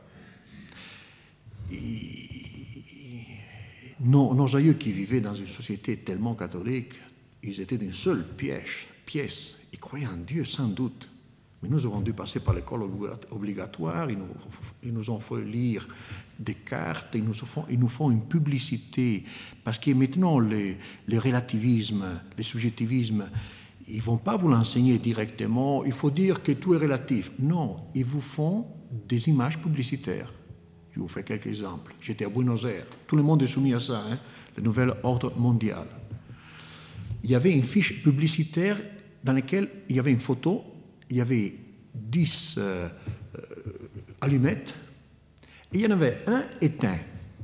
Et nos, nos aïeux qui vivaient dans une société tellement catholique, ils étaient d'une seule pièce, pièce. Ils croyaient en Dieu sans doute. Mais nous avons dû passer par l'école obligatoire, ils nous, ils nous ont fait lire des cartes, ils nous font, ils nous font une publicité. Parce que maintenant, le, le relativisme, le subjectivisme, ils ne vont pas vous l'enseigner directement, il faut dire que tout est relatif. Non, ils vous font des images publicitaires. Je vous fais quelques exemples. J'étais à Buenos Aires, tout le monde est soumis à ça, hein, le nouvel ordre mondial. Il y avait une fiche publicitaire dans laquelle il y avait une photo, il y avait dix euh, euh, allumettes, et il y en avait un éteint.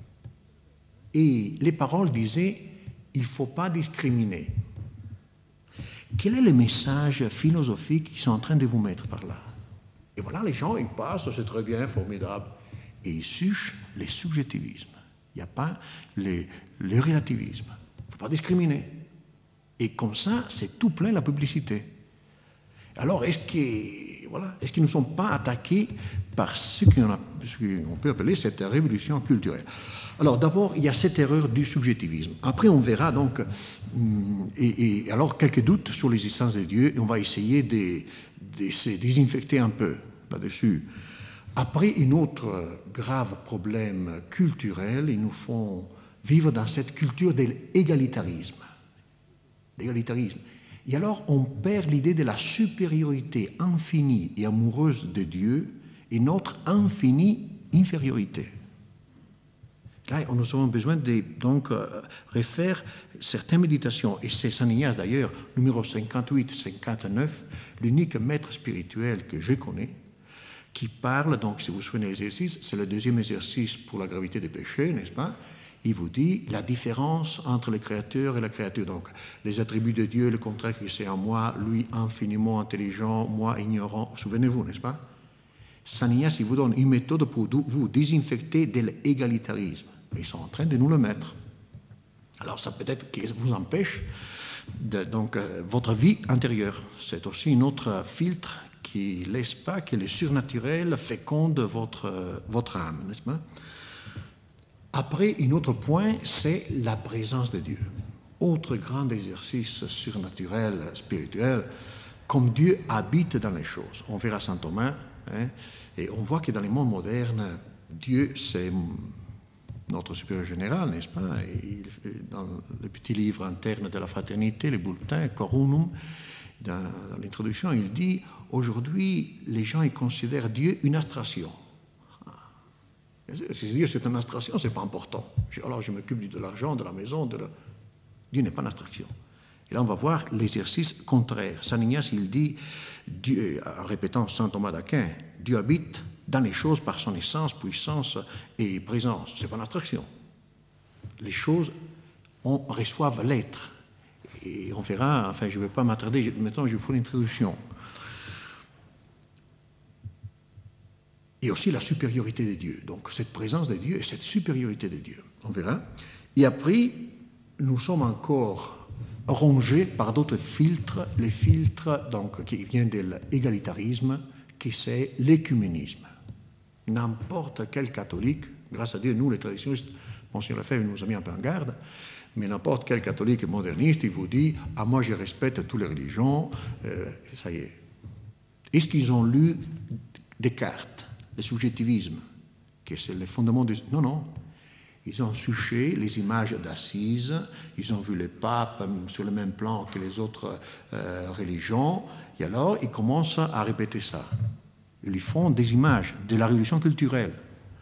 Et les paroles disaient, il ne faut pas discriminer. Quel est le message philosophique qu'ils sont en train de vous mettre par là? Et voilà, les gens, ils passent, c'est très bien, formidable. Et ils suchent les subjectivismes. Il n'y a pas les, le relativisme. Il ne faut pas discriminer. Et comme ça, c'est tout plein la publicité. Alors, est-ce que, voilà, est-ce qu'ils ne sont pas attaqués par ce qu'on, a, ce qu'on peut appeler cette révolution culturelle? Alors, d'abord, il y a cette erreur du subjectivisme. Après, on verra donc, et, et alors, quelques doutes sur l'existence de Dieu, et on va essayer de, de se désinfecter un peu là-dessus. Après, un autre grave problème culturel, ils nous font vivre dans cette culture de l'égalitarisme. L'égalitarisme. Et alors, on perd l'idée de la supériorité infinie et amoureuse de Dieu et notre infinie infériorité. Là, nous avons besoin de donc, euh, refaire certaines méditations. Et c'est Saint Ignace, d'ailleurs, numéro cinquante-huit cinquante-neuf, l'unique maître spirituel que je connais, qui parle, donc, si vous vous souvenez de l'exercice, c'est le deuxième exercice pour la gravité des péchés, n'est-ce pas? Il vous dit la différence entre le créateur et la créature. Donc, les attributs de Dieu, le contraire que c'est en moi, lui infiniment intelligent, moi ignorant. Souvenez-vous, n'est-ce pas? Saint Ignace, il vous donne une méthode pour vous désinfecter de l'égalitarisme. Ils sont en train de nous le mettre. Alors, ça peut-être que vous empêche de, donc, euh, votre vie intérieure. C'est aussi un autre filtre qui ne laisse pas que le surnaturel féconde votre, euh, votre âme, n'est-ce pas? Après, un autre point, c'est la présence de Dieu. Autre grand exercice surnaturel, spirituel, comme Dieu habite dans les choses. On verra Saint Thomas, hein, et on voit que dans les mondes modernes, Dieu, c'est notre supérieur général, n'est-ce pas? Et dans le petit livre interne de la fraternité, le bulletin, Corunum, dans, dans l'introduction, il dit, aujourd'hui, les gens ils considèrent Dieu une abstraction. C'est-à-dire c'est une abstraction, ce n'est pas important. Alors je m'occupe de l'argent, de la maison, de la... Dieu n'est pas une abstraction. Et là on va voir l'exercice contraire. Saint Ignace, il dit, Dieu, en répétant Saint Thomas d'Aquin, Dieu habite dans les choses par son essence, puissance et présence. Ce n'est pas une abstraction. Les choses, on reçoit l'être. Et on verra, enfin je ne vais pas m'attarder, maintenant je vous fais l'introduction. Et aussi la supériorité de Dieu. Donc cette présence de Dieu et cette supériorité de Dieu. On verra. Et après, nous sommes encore rongés par d'autres filtres, les filtres donc, qui viennent de l'égalitarisme, qui c'est l'écuménisme. N'importe quel catholique, grâce à Dieu, nous les traditionnistes, Monsieur Lefebvre nous a mis un peu en garde, mais n'importe quel catholique moderniste, il vous dit « Ah, moi je respecte toutes les religions, euh, ça y est ». Est-ce qu'ils ont lu Descartes, le subjectivisme, que c'est le fondement du... Non, non. Ils ont suché les images d'Assise, ils ont vu le pape sur le même plan que les autres euh, religions, et alors ils commencent à répéter ça. Ils font des images de la révolution culturelle.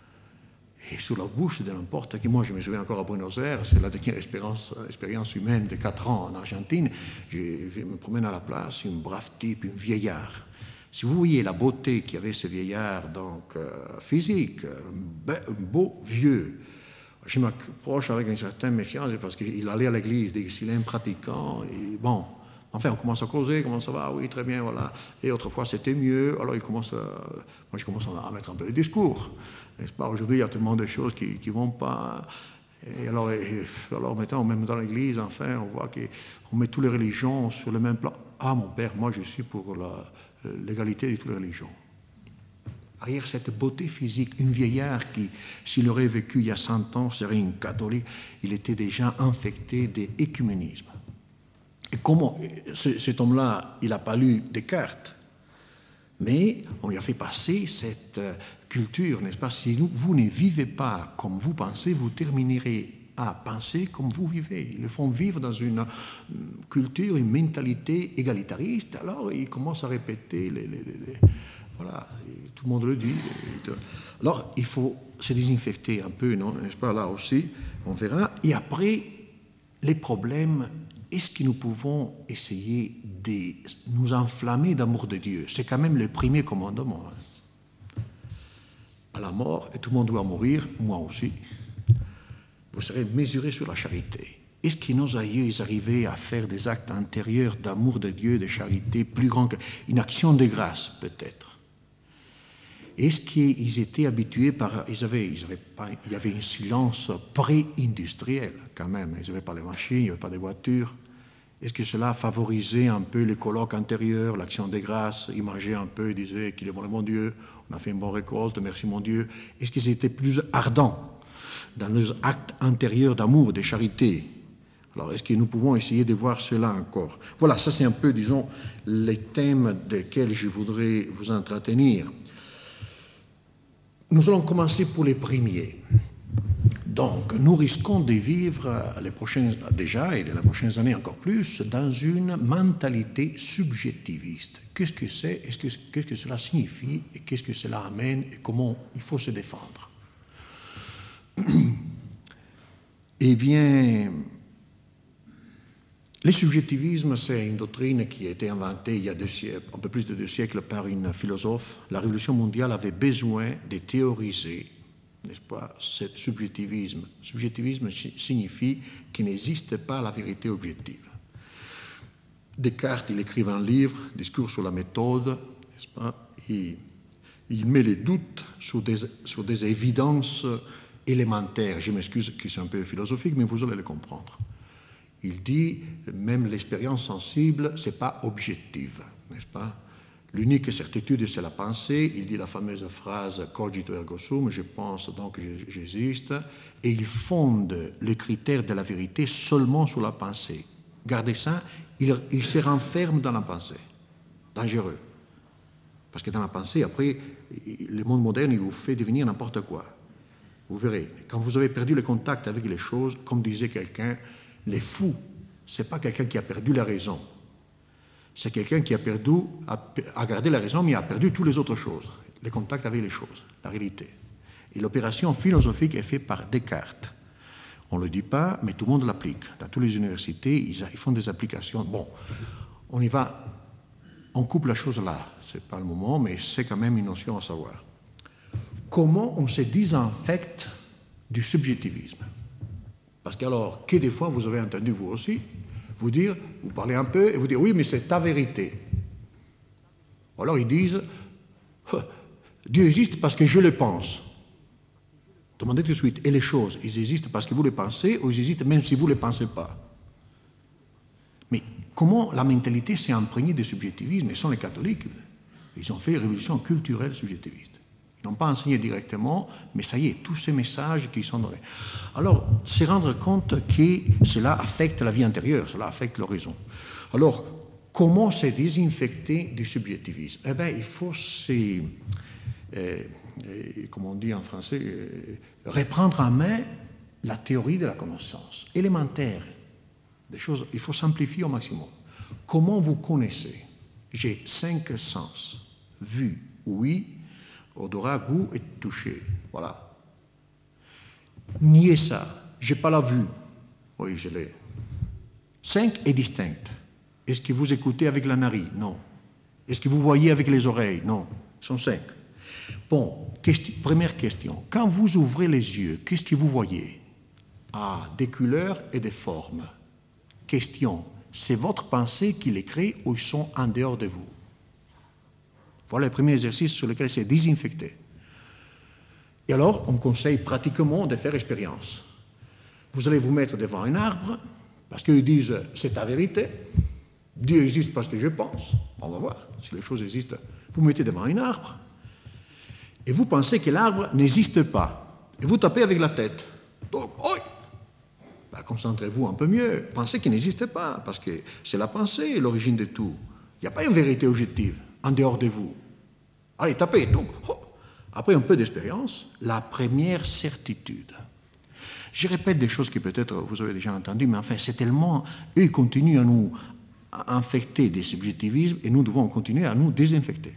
Et sur la bouche de n'importe qui, moi je me souviens encore à Buenos Aires, c'est la dernière expérience, expérience humaine de quatre ans en Argentine, je me promène à la place, un brave type, un vieillard. Si vous voyez la beauté qu'avait ce vieillard, donc euh, physique, un, un beau vieux, je m'approche avec une certaine méfiance parce qu'il allait à l'église, il est un pratiquant, et bon, enfin on commence à causer, comment ça va, oui, très bien, voilà. Et autrefois c'était mieux, alors il commence à, moi je commence à mettre un peu le discours, n'est-ce pas? Aujourd'hui il y a tellement de choses qui ne vont pas. Et alors, et, alors maintenant, même dans l'église, enfin, on voit qu'on met toutes les religions sur le même plan. Ah, mon père, moi je suis pour la. l'égalité de toutes les religions. Derrière cette beauté physique, un vieillard qui, s'il aurait vécu il y a cent ans, serait un catholique, il était déjà infecté d'écuménisme. Et comment cet homme-là, il n'a pas lu Descartes, mais on lui a fait passer cette culture, n'est-ce pas? Si vous ne vivez pas comme vous pensez, vous terminerez à penser comme vous vivez. Ils le font vivre dans une culture, une mentalité égalitariste. Alors, ils commencent à répéter, les, les, les, voilà, tout le monde le dit. Alors, il faut se désinfecter un peu, non? N'est-ce pas? Là aussi, on verra. Et après, les problèmes est-ce que nous pouvons essayer de nous enflammer d'amour de Dieu? C'est quand même le premier commandement. Hein. À la mort, et tout le monde doit mourir, moi aussi, vous serez mesurés sur la charité. Est-ce que nos aïeux ils arrivaient à faire des actes intérieurs d'amour de Dieu, de charité, plus grands qu'une action de grâce, peut-être? Est-ce qu'ils étaient habitués par... Ils avaient, ils avaient pas, il y avait un silence pré-industriel, quand même. Ils n'avaient pas les machines, il n'y avait pas de voitures. Est-ce que cela favorisait un peu les colloques intérieurs, l'action des grâces? Ils mangeaient un peu, ils disaient qu'il est bon, mon Dieu, on a fait une bonne récolte, merci mon Dieu. Est-ce qu'ils étaient plus ardents dans leurs actes intérieurs d'amour, de charité? Alors, est-ce que nous pouvons essayer de voir cela encore? Voilà, ça c'est un peu, disons, les thèmes desquels je voudrais vous entretenir. Nous allons commencer pour les premiers. Donc, nous risquons de vivre les prochaines, déjà et les prochaines années encore plus dans une mentalité subjectiviste. Qu'est-ce que c'est? Est-ce que, qu'est-ce que cela signifie? Et qu'est-ce que cela amène? Et comment il faut se défendre? Eh bien, le subjectivisme, c'est une doctrine qui a été inventée il y a deux siècles, un peu plus de deux siècles par une philosophe. La Révolution mondiale avait besoin de théoriser, n'est-ce pas, ce subjectivisme. Subjectivisme signifie qu'il n'existe pas la vérité objective. Descartes, il écrit un livre, Discours sur la méthode, n'est-ce pas, et il met les doutes sur des, sur des évidences élémentaires. Je m'excuse que c'est un peu philosophique, mais vous allez le comprendre. Il dit, même l'expérience sensible, ce n'est pas objective, n'est-ce pas? L'unique certitude, c'est la pensée. Il dit la fameuse phrase « cogito ergo sum », je pense donc j'existe, et il fonde les critères de la vérité seulement sur la pensée. Gardez ça, il, il se renferme dans la pensée. Dangereux. Parce que dans la pensée, après, le monde moderne, il vous fait devenir n'importe quoi. Vous verrez, quand vous avez perdu le contact avec les choses, comme disait quelqu'un, les fous, ce n'est pas quelqu'un qui a perdu la raison. C'est quelqu'un qui a perdu, a, a gardé la raison, mais a perdu toutes les autres choses. Le contact avec les choses, la réalité. Et l'opération philosophique est faite par Descartes. On ne le dit pas, mais tout le monde l'applique. Dans toutes les universités, ils, ils font des applications. Bon, on y va, on coupe la chose là. Ce n'est pas le moment, mais c'est quand même une notion à savoir. Comment on se désinfecte du subjectivisme? Parce que alors, que des fois, vous avez entendu, vous aussi, vous dire, vous parlez un peu, et vous dire, oui, mais c'est ta vérité. Alors ils disent, Dieu existe parce que je le pense. Demandez tout de suite, et les choses, ils existent parce que vous les pensez, ou ils existent même si vous ne les pensez pas? Mais comment la mentalité s'est imprégnée de subjectivisme? Ils sont les catholiques. Ils ont fait une révolution culturelle subjectiviste. Ils n'ont pas enseigné directement, mais ça y est, tous ces messages qui sont donnés. Alors, se rendre compte que cela affecte la vie intérieure, cela affecte l'horizon. Alors, comment se désinfecter du subjectivisme? Eh bien, il faut se, euh, euh, comment on dit en français, euh, reprendre en main la théorie de la connaissance élémentaire. Des choses, il faut simplifier au maximum. Comment vous connaissez? J'ai cinq sens. Vue, oui. Odorat, goût et toucher. Voilà. Niez ça. Je n'ai pas la vue. Oui, je l'ai. Cinq est distinct. Est-ce que vous écoutez avec la narine? Non. Est-ce que vous voyez avec les oreilles? Non. Ils sont cinq. Bon, question, première question. Quand vous ouvrez les yeux, qu'est-ce que vous voyez? Ah, des couleurs et des formes. Question. C'est votre pensée qui les crée ou ils sont en dehors de vous? Voilà le premier exercice sur lequel c'est désinfecté. Et alors, on conseille pratiquement de faire expérience. Vous allez vous mettre devant un arbre, parce qu'ils disent, c'est ta vérité. Dieu existe parce que je pense. On va voir si les choses existent. Vous mettez devant un arbre, et vous pensez que l'arbre n'existe pas. Et vous tapez avec la tête. Donc, oui, ben, concentrez-vous un peu mieux. Pensez qu'il n'existe pas, parce que c'est la pensée l'origine de tout. Il n'y a pas une vérité objective en dehors de vous. Allez, tapez. Donc, oh. Après un peu d'expérience, la première certitude. Je répète des choses que peut-être vous avez déjà entendues, mais enfin, c'est tellement... Eux, ils continuent à nous infecter des subjectivismes et nous devons continuer à nous désinfecter.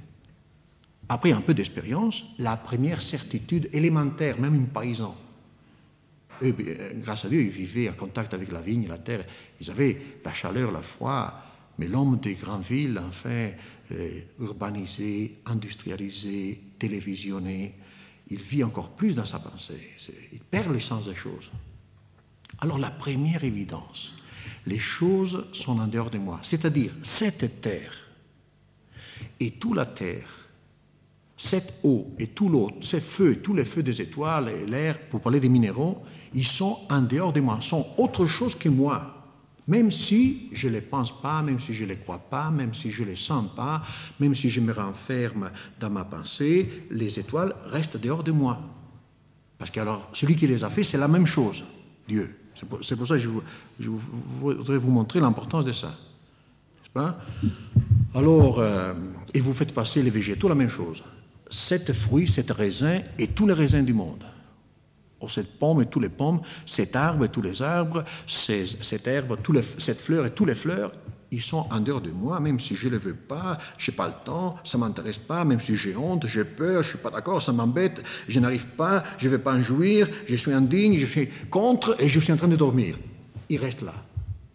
Après un peu d'expérience, la première certitude élémentaire, même un paysan. Et bien, grâce à Dieu, ils vivaient en contact avec la vigne, la terre. Ils avaient la chaleur, la froid. Mais l'homme des grandes villes, enfin, euh, urbanisé, industrialisé, télévisionné, il vit encore plus dans sa pensée. C'est, il perd le sens des choses. Alors la première évidence, les choses sont en dehors de moi. C'est-à-dire, cette terre et toute la terre, cette eau et tout l'eau, ces feux, tous les feux des étoiles et l'air, pour parler des minéraux, ils sont en dehors de moi, sont autre chose que moi. Même si je ne les pense pas, même si je ne les crois pas, même si je ne les sens pas, même si je me renferme dans ma pensée, les étoiles restent dehors de moi. Parce que alors, celui qui les a fait, c'est la même chose, Dieu. C'est pour, c'est pour ça que je, vous, je voudrais vous montrer l'importance de ça. N'est-ce pas? Alors, euh, et vous faites passer les végétaux, la même chose. Sept fruits, sept raisins et tous les raisins du monde. Ou cette pomme et tous les pommes, cet arbre et tous les arbres, ces, cette herbe, tous les, cette fleur et tous les fleurs, ils sont en dehors de moi, même si je ne les veux pas, je n'ai pas le temps, ça ne m'intéresse pas, même si j'ai honte, j'ai peur, je ne suis pas d'accord, ça m'embête, je n'arrive pas, je ne vais pas en jouir, je suis indigne, je suis contre et je suis en train de dormir. Il reste là.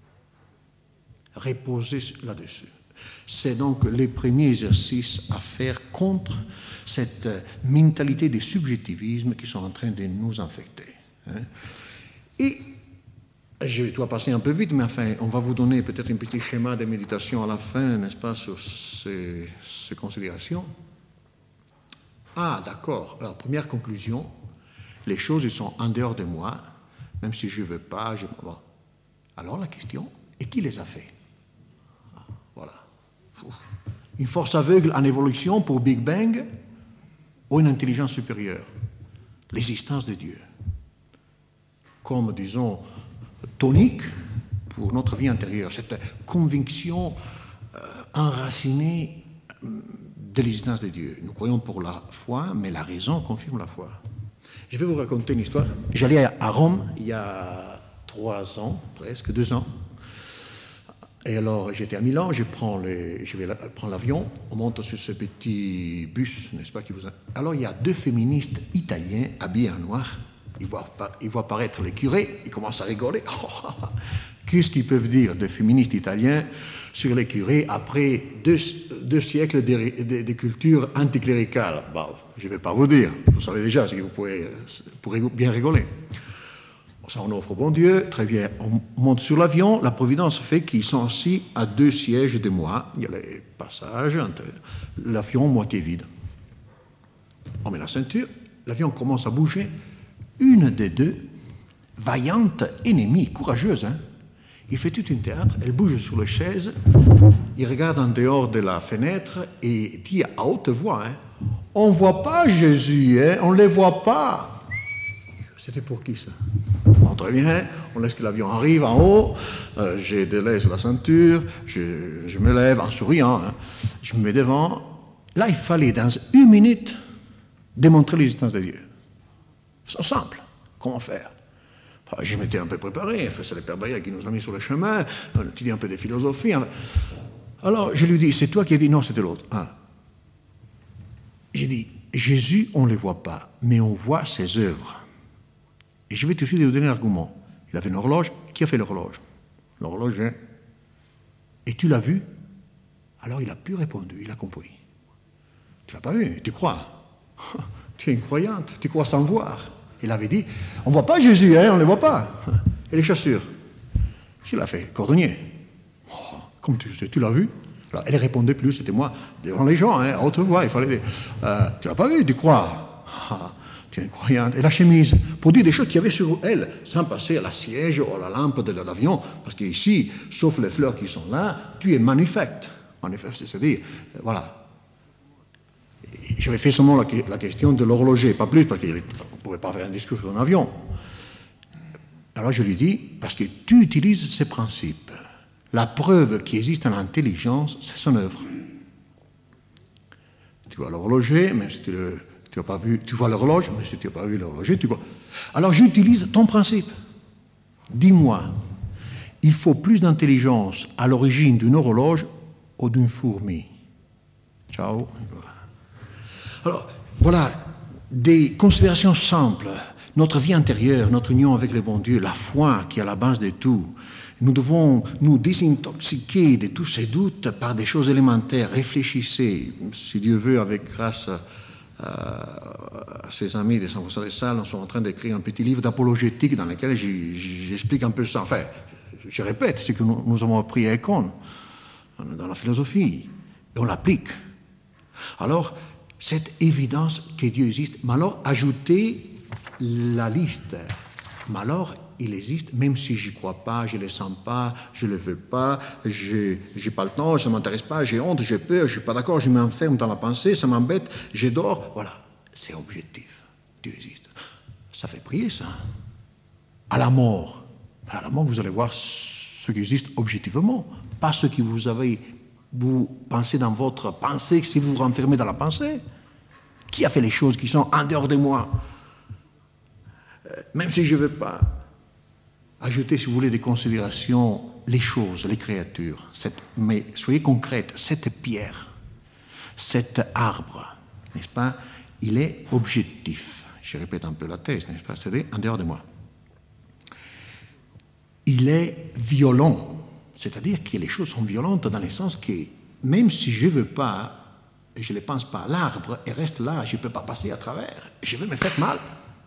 Reposez là-dessus. C'est donc le premier exercice à faire contre cette mentalité de subjectivisme qui sont en train de nous infecter. Et je dois passer un peu vite, mais enfin, on va vous donner peut-être un petit schéma de méditation à la fin, n'est-ce pas, sur ces, ces considérations. Ah, d'accord. Alors, première conclusion, les choses elles sont en dehors de moi, même si je ne veux pas. Je... Bon. Alors, la question, et qui les a fait? Voilà. Une force aveugle en évolution pour Big Bang ou une intelligence supérieure? L'existence de Dieu. Comme, disons, tonique pour notre vie intérieure, cette conviction euh, enracinée de l'existence de Dieu. Nous croyons pour la foi, mais la raison confirme la foi. Je vais vous raconter une histoire. J'allais à Rome il y a trois ans, presque deux ans. Et alors, j'étais à Milan, je prends, les, je vais la, prendre l'avion, on monte sur ce petit bus, n'est-ce pas, qui vous a... Alors, il y a deux féministes italiens habillés en noir. Ils voient, ils voient apparaître les curés, ils commencent à rigoler. Qu'est-ce qu'ils peuvent dire de féministes italiens sur les curés après deux, deux siècles de, de, de culture anticléricale? Bon, je ne vais pas vous dire, vous savez déjà, ce que vous pourrez, pourrez bien rigoler. Ça, on offre au bon Dieu, très bien. On monte sur l'avion, la providence fait qu'ils sont assis à deux sièges de moi. Il y a les passages, l'avion moitié vide. On met la ceinture, l'avion commence à bouger. Une des deux, vaillante ennemie, courageuse, hein, il fait tout un théâtre, elle bouge sur les chaises, il regarde en dehors de la fenêtre et dit à haute voix, hein, on ne voit pas Jésus, hein, on ne les voit pas. C'était pour qui ça? Bon, très bien, on laisse que l'avion arrive en haut, euh, j'ai des laits sur la ceinture, je, je me lève en souriant, hein, je me mets devant. Là, il fallait dans une minute démontrer l'existence de Dieu. C'est simple. Comment faire? Enfin, je m'étais un peu préparé, enfin, c'est le Père Baillet qui nous a mis sur le chemin, on a étudié un peu de philosophie. Enfin. Alors, je lui dis, c'est toi qui as dit non, c'était l'autre. Ah. J'ai dit, Jésus, on ne le voit pas, mais on voit ses œuvres. Et je vais tout de suite lui donner l'argument. Il avait une horloge. Qui a fait l'horloge? L'horloge, hein? Et tu l'as vu? Alors il a plus répondu, il a compris. Tu l'as pas vu, tu crois? Tu es une croyante, tu crois sans voir. Il avait dit, on ne voit pas Jésus, hein, on ne le voit pas. Et les chaussures? Qui l'a fait? Cordonnier. Oh, comme tu, tu l'as vu? Alors, elle ne répondait plus, c'était moi, devant les gens, hein, à haute voix, il fallait dire, euh, tu l'as pas vu, tu crois? Ah, tu es une croyante. Et la chemise, pour dire des choses qu'il y avait sur elle, sans passer à la siège ou à la lampe de l'avion, parce qu'ici, sauf les fleurs qui sont là, tu es manifeste. Manifeste, c'est-à-dire, euh, voilà. J'avais fait seulement la, la question de l'horloger, pas plus, parce qu'on ne pouvait pas faire un discours sur un avion. Alors je lui dis, parce que tu utilises ces principes. La preuve qui existe en l'intelligence, c'est son œuvre. Tu vois l'horloger, mais si tu le... Tu, as pas vu, tu vois l'horloge, mais si tu n'as pas vu l'horloger, tu vois. Alors j'utilise ton principe. Dis-moi, il faut plus d'intelligence à l'origine d'une horloge ou d'une fourmi. Ciao. Alors, voilà, des considérations simples. notre vie intérieure, notre union avec le bon Dieu, la foi qui est à la base de tout. Nous devons nous désintoxiquer de tous ces doutes par des choses élémentaires. Réfléchissez, si Dieu veut, avec grâce à, à ses amis de Saint-François de Sales, nous sommes en train d'écrire un petit livre d'apologétique dans lequel j'explique un peu ça. Enfin, je répète ce que nous, nous avons appris à Écône, dans la philosophie, et on l'applique. Alors, cette évidence que Dieu existe, mais alors ajoutez la liste. Mais alors, il existe, même si je n'y crois pas, je ne le sens pas, je ne le veux pas, je n'ai pas le temps, ça ne m'intéresse pas, j'ai honte, j'ai peur, je ne suis pas d'accord, je m'enferme dans la pensée, ça m'embête, je dors. Voilà, c'est objectif. Dieu existe. Ça fait prier, ça. À la mort. À la mort, vous allez voir ce qui existe objectivement, pas ce que vous avez, vous pensez dans votre pensée, si vous vous renfermez dans la pensée. Qui a fait les choses qui sont en dehors de moi? Même si je ne veux pas. Ajoutez, si vous voulez, des considérations, les choses, les créatures. Cette, mais soyez concrètes, cette pierre, cet arbre, n'est-ce pas? Il est objectif. Je répète un peu la thèse, n'est-ce pas? C'est-à-dire en dehors de moi. Il est violent, c'est-à-dire que les choses sont violentes dans le sens que même si je ne veux pas, je ne le pense pas, l'arbre reste là, je ne peux pas passer à travers, je vais me faire mal.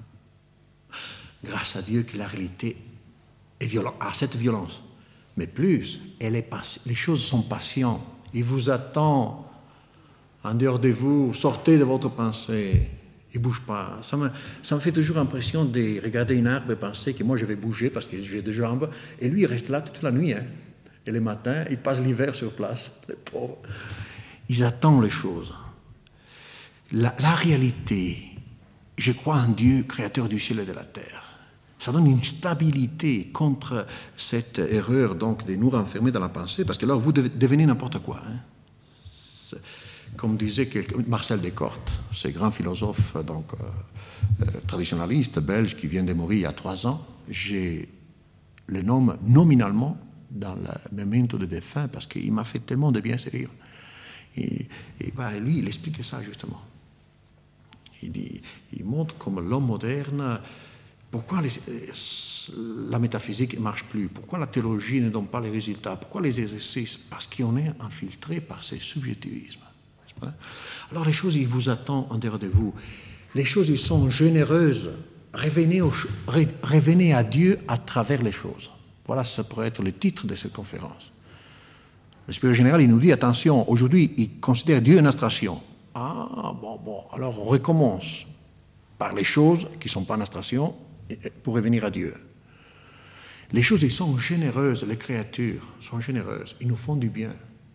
Grâce à Dieu que la réalité est violente, a cette violence. Mais plus, elle est passi- les choses sont patientes. Il vous attend en dehors de vous, sortez de votre pensée. Il ne bouge pas. Ça me, ça me fait toujours l'impression de regarder une arbre et penser que moi je vais bouger parce que j'ai des jambes. Et lui, il reste là toute la nuit. Hein. Et le matin, il passe l'hiver sur place. Les pauvres. Ils attendent les choses. La, la réalité, je crois en Dieu, créateur du ciel et de la terre. Ça donne une stabilité contre cette erreur donc de nous renfermer dans la pensée, parce que là, vous devenez n'importe quoi. Hein. Comme disait Marcel Descortes, ce grand philosophe donc, euh, traditionnaliste belge qui vient de mourir il y a trois ans, je le nomme nominalement dans le memento de défunt parce qu'il m'a fait tellement de bien ce livre. Et, et bah, lui, il explique ça justement. Il, dit, il montre comme l'homme moderne, pourquoi les, la métaphysique ne marche plus, pourquoi la théologie ne donne pas les résultats, pourquoi les exercices, parce qu'on est infiltré par ces subjectivismes. Alors les choses, ils vous attendent en dehors de vous. Les choses, ils sont généreuses. Revenez, au, revenez à Dieu à travers les choses. Voilà, ça pourrait être le titre de cette conférence. Le supérieur général, il nous dit, attention, aujourd'hui, il considère Dieu une abstraction. Ah, bon, bon, alors on recommence par les choses qui ne sont pas en abstraction pour revenir à Dieu. Les choses, ils sont généreuses, les créatures sont généreuses, ils nous font du bien.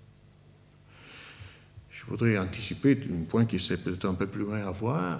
Je voudrais anticiper un point qui c'est peut-être un peu plus loin à voir.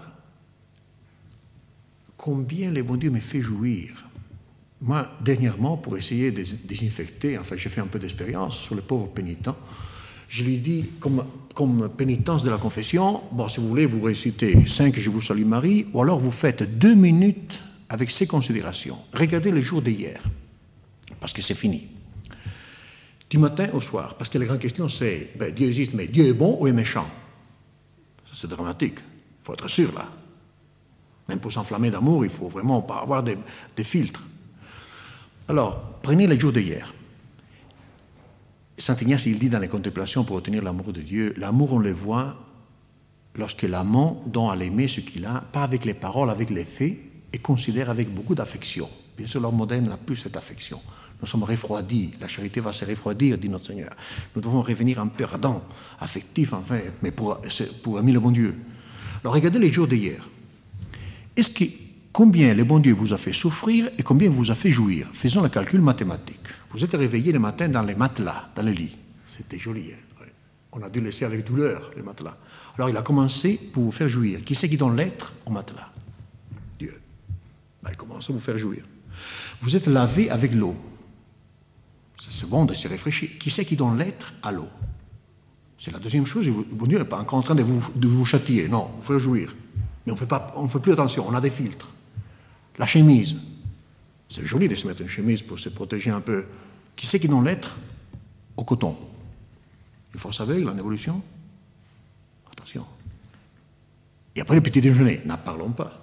Combien le bon Dieu me fait jouir. Moi, dernièrement, pour essayer de désinfecter, enfin, j'ai fait un peu d'expérience sur le pauvre pénitent. Je lui dis, comme, comme pénitence de la confession, bon, si vous voulez, vous récitez cinq Je vous salue Marie, ou alors vous faites deux minutes avec ces considérations. Regardez les jours d'hier, parce que c'est fini. Du matin au soir, parce que la grande question c'est, ben, Dieu existe, mais Dieu est bon ou est méchant? Ça, c'est dramatique, il faut être sûr là. Même pour s'enflammer d'amour, il ne faut vraiment pas avoir des, des filtres. Alors, prenez les jours d'hier. Saint Ignace, il dit dans les contemplations pour obtenir l'amour de Dieu, l'amour on le voit lorsque l'amant donne à l'aimer ce qu'il a, pas avec les paroles, avec les faits, et considère avec beaucoup d'affection. Bien sûr, l'homme moderne n'a plus cette affection. Nous sommes refroidis. La charité va se refroidir, dit notre Seigneur. Nous devons revenir un peu ardents, affectifs, enfin, mais pour, pour aimer le bon Dieu. Alors, regardez les jours d'hier. Est-ce que combien le bon Dieu vous a fait souffrir et combien vous a fait jouir? Faisons le calcul mathématique. Vous êtes réveillé le matin dans les matelas, dans le lit. C'était joli. Hein? On a dû laisser avec douleur les matelas. Alors, il a commencé pour vous faire jouir. Qui c'est qui donne l'être au matelas? Dieu. Ben, il commence à vous faire jouir. Vous êtes lavé avec l'eau. C'est bon de se réfléchir. Qui c'est qui donne l'être à l'eau? C'est la deuxième chose. Le bon Dieu n'est pas encore en train de vous, de vous châtier. Non, vous faire jouir. Mais on ne fait plus attention. On a des filtres. La chemise. C'est joli de se mettre une chemise pour se protéger un peu. Qui c'est qui donne l'être au coton? Une force aveugle en évolution? Attention. Et après le petit déjeuner, n'en parlons pas.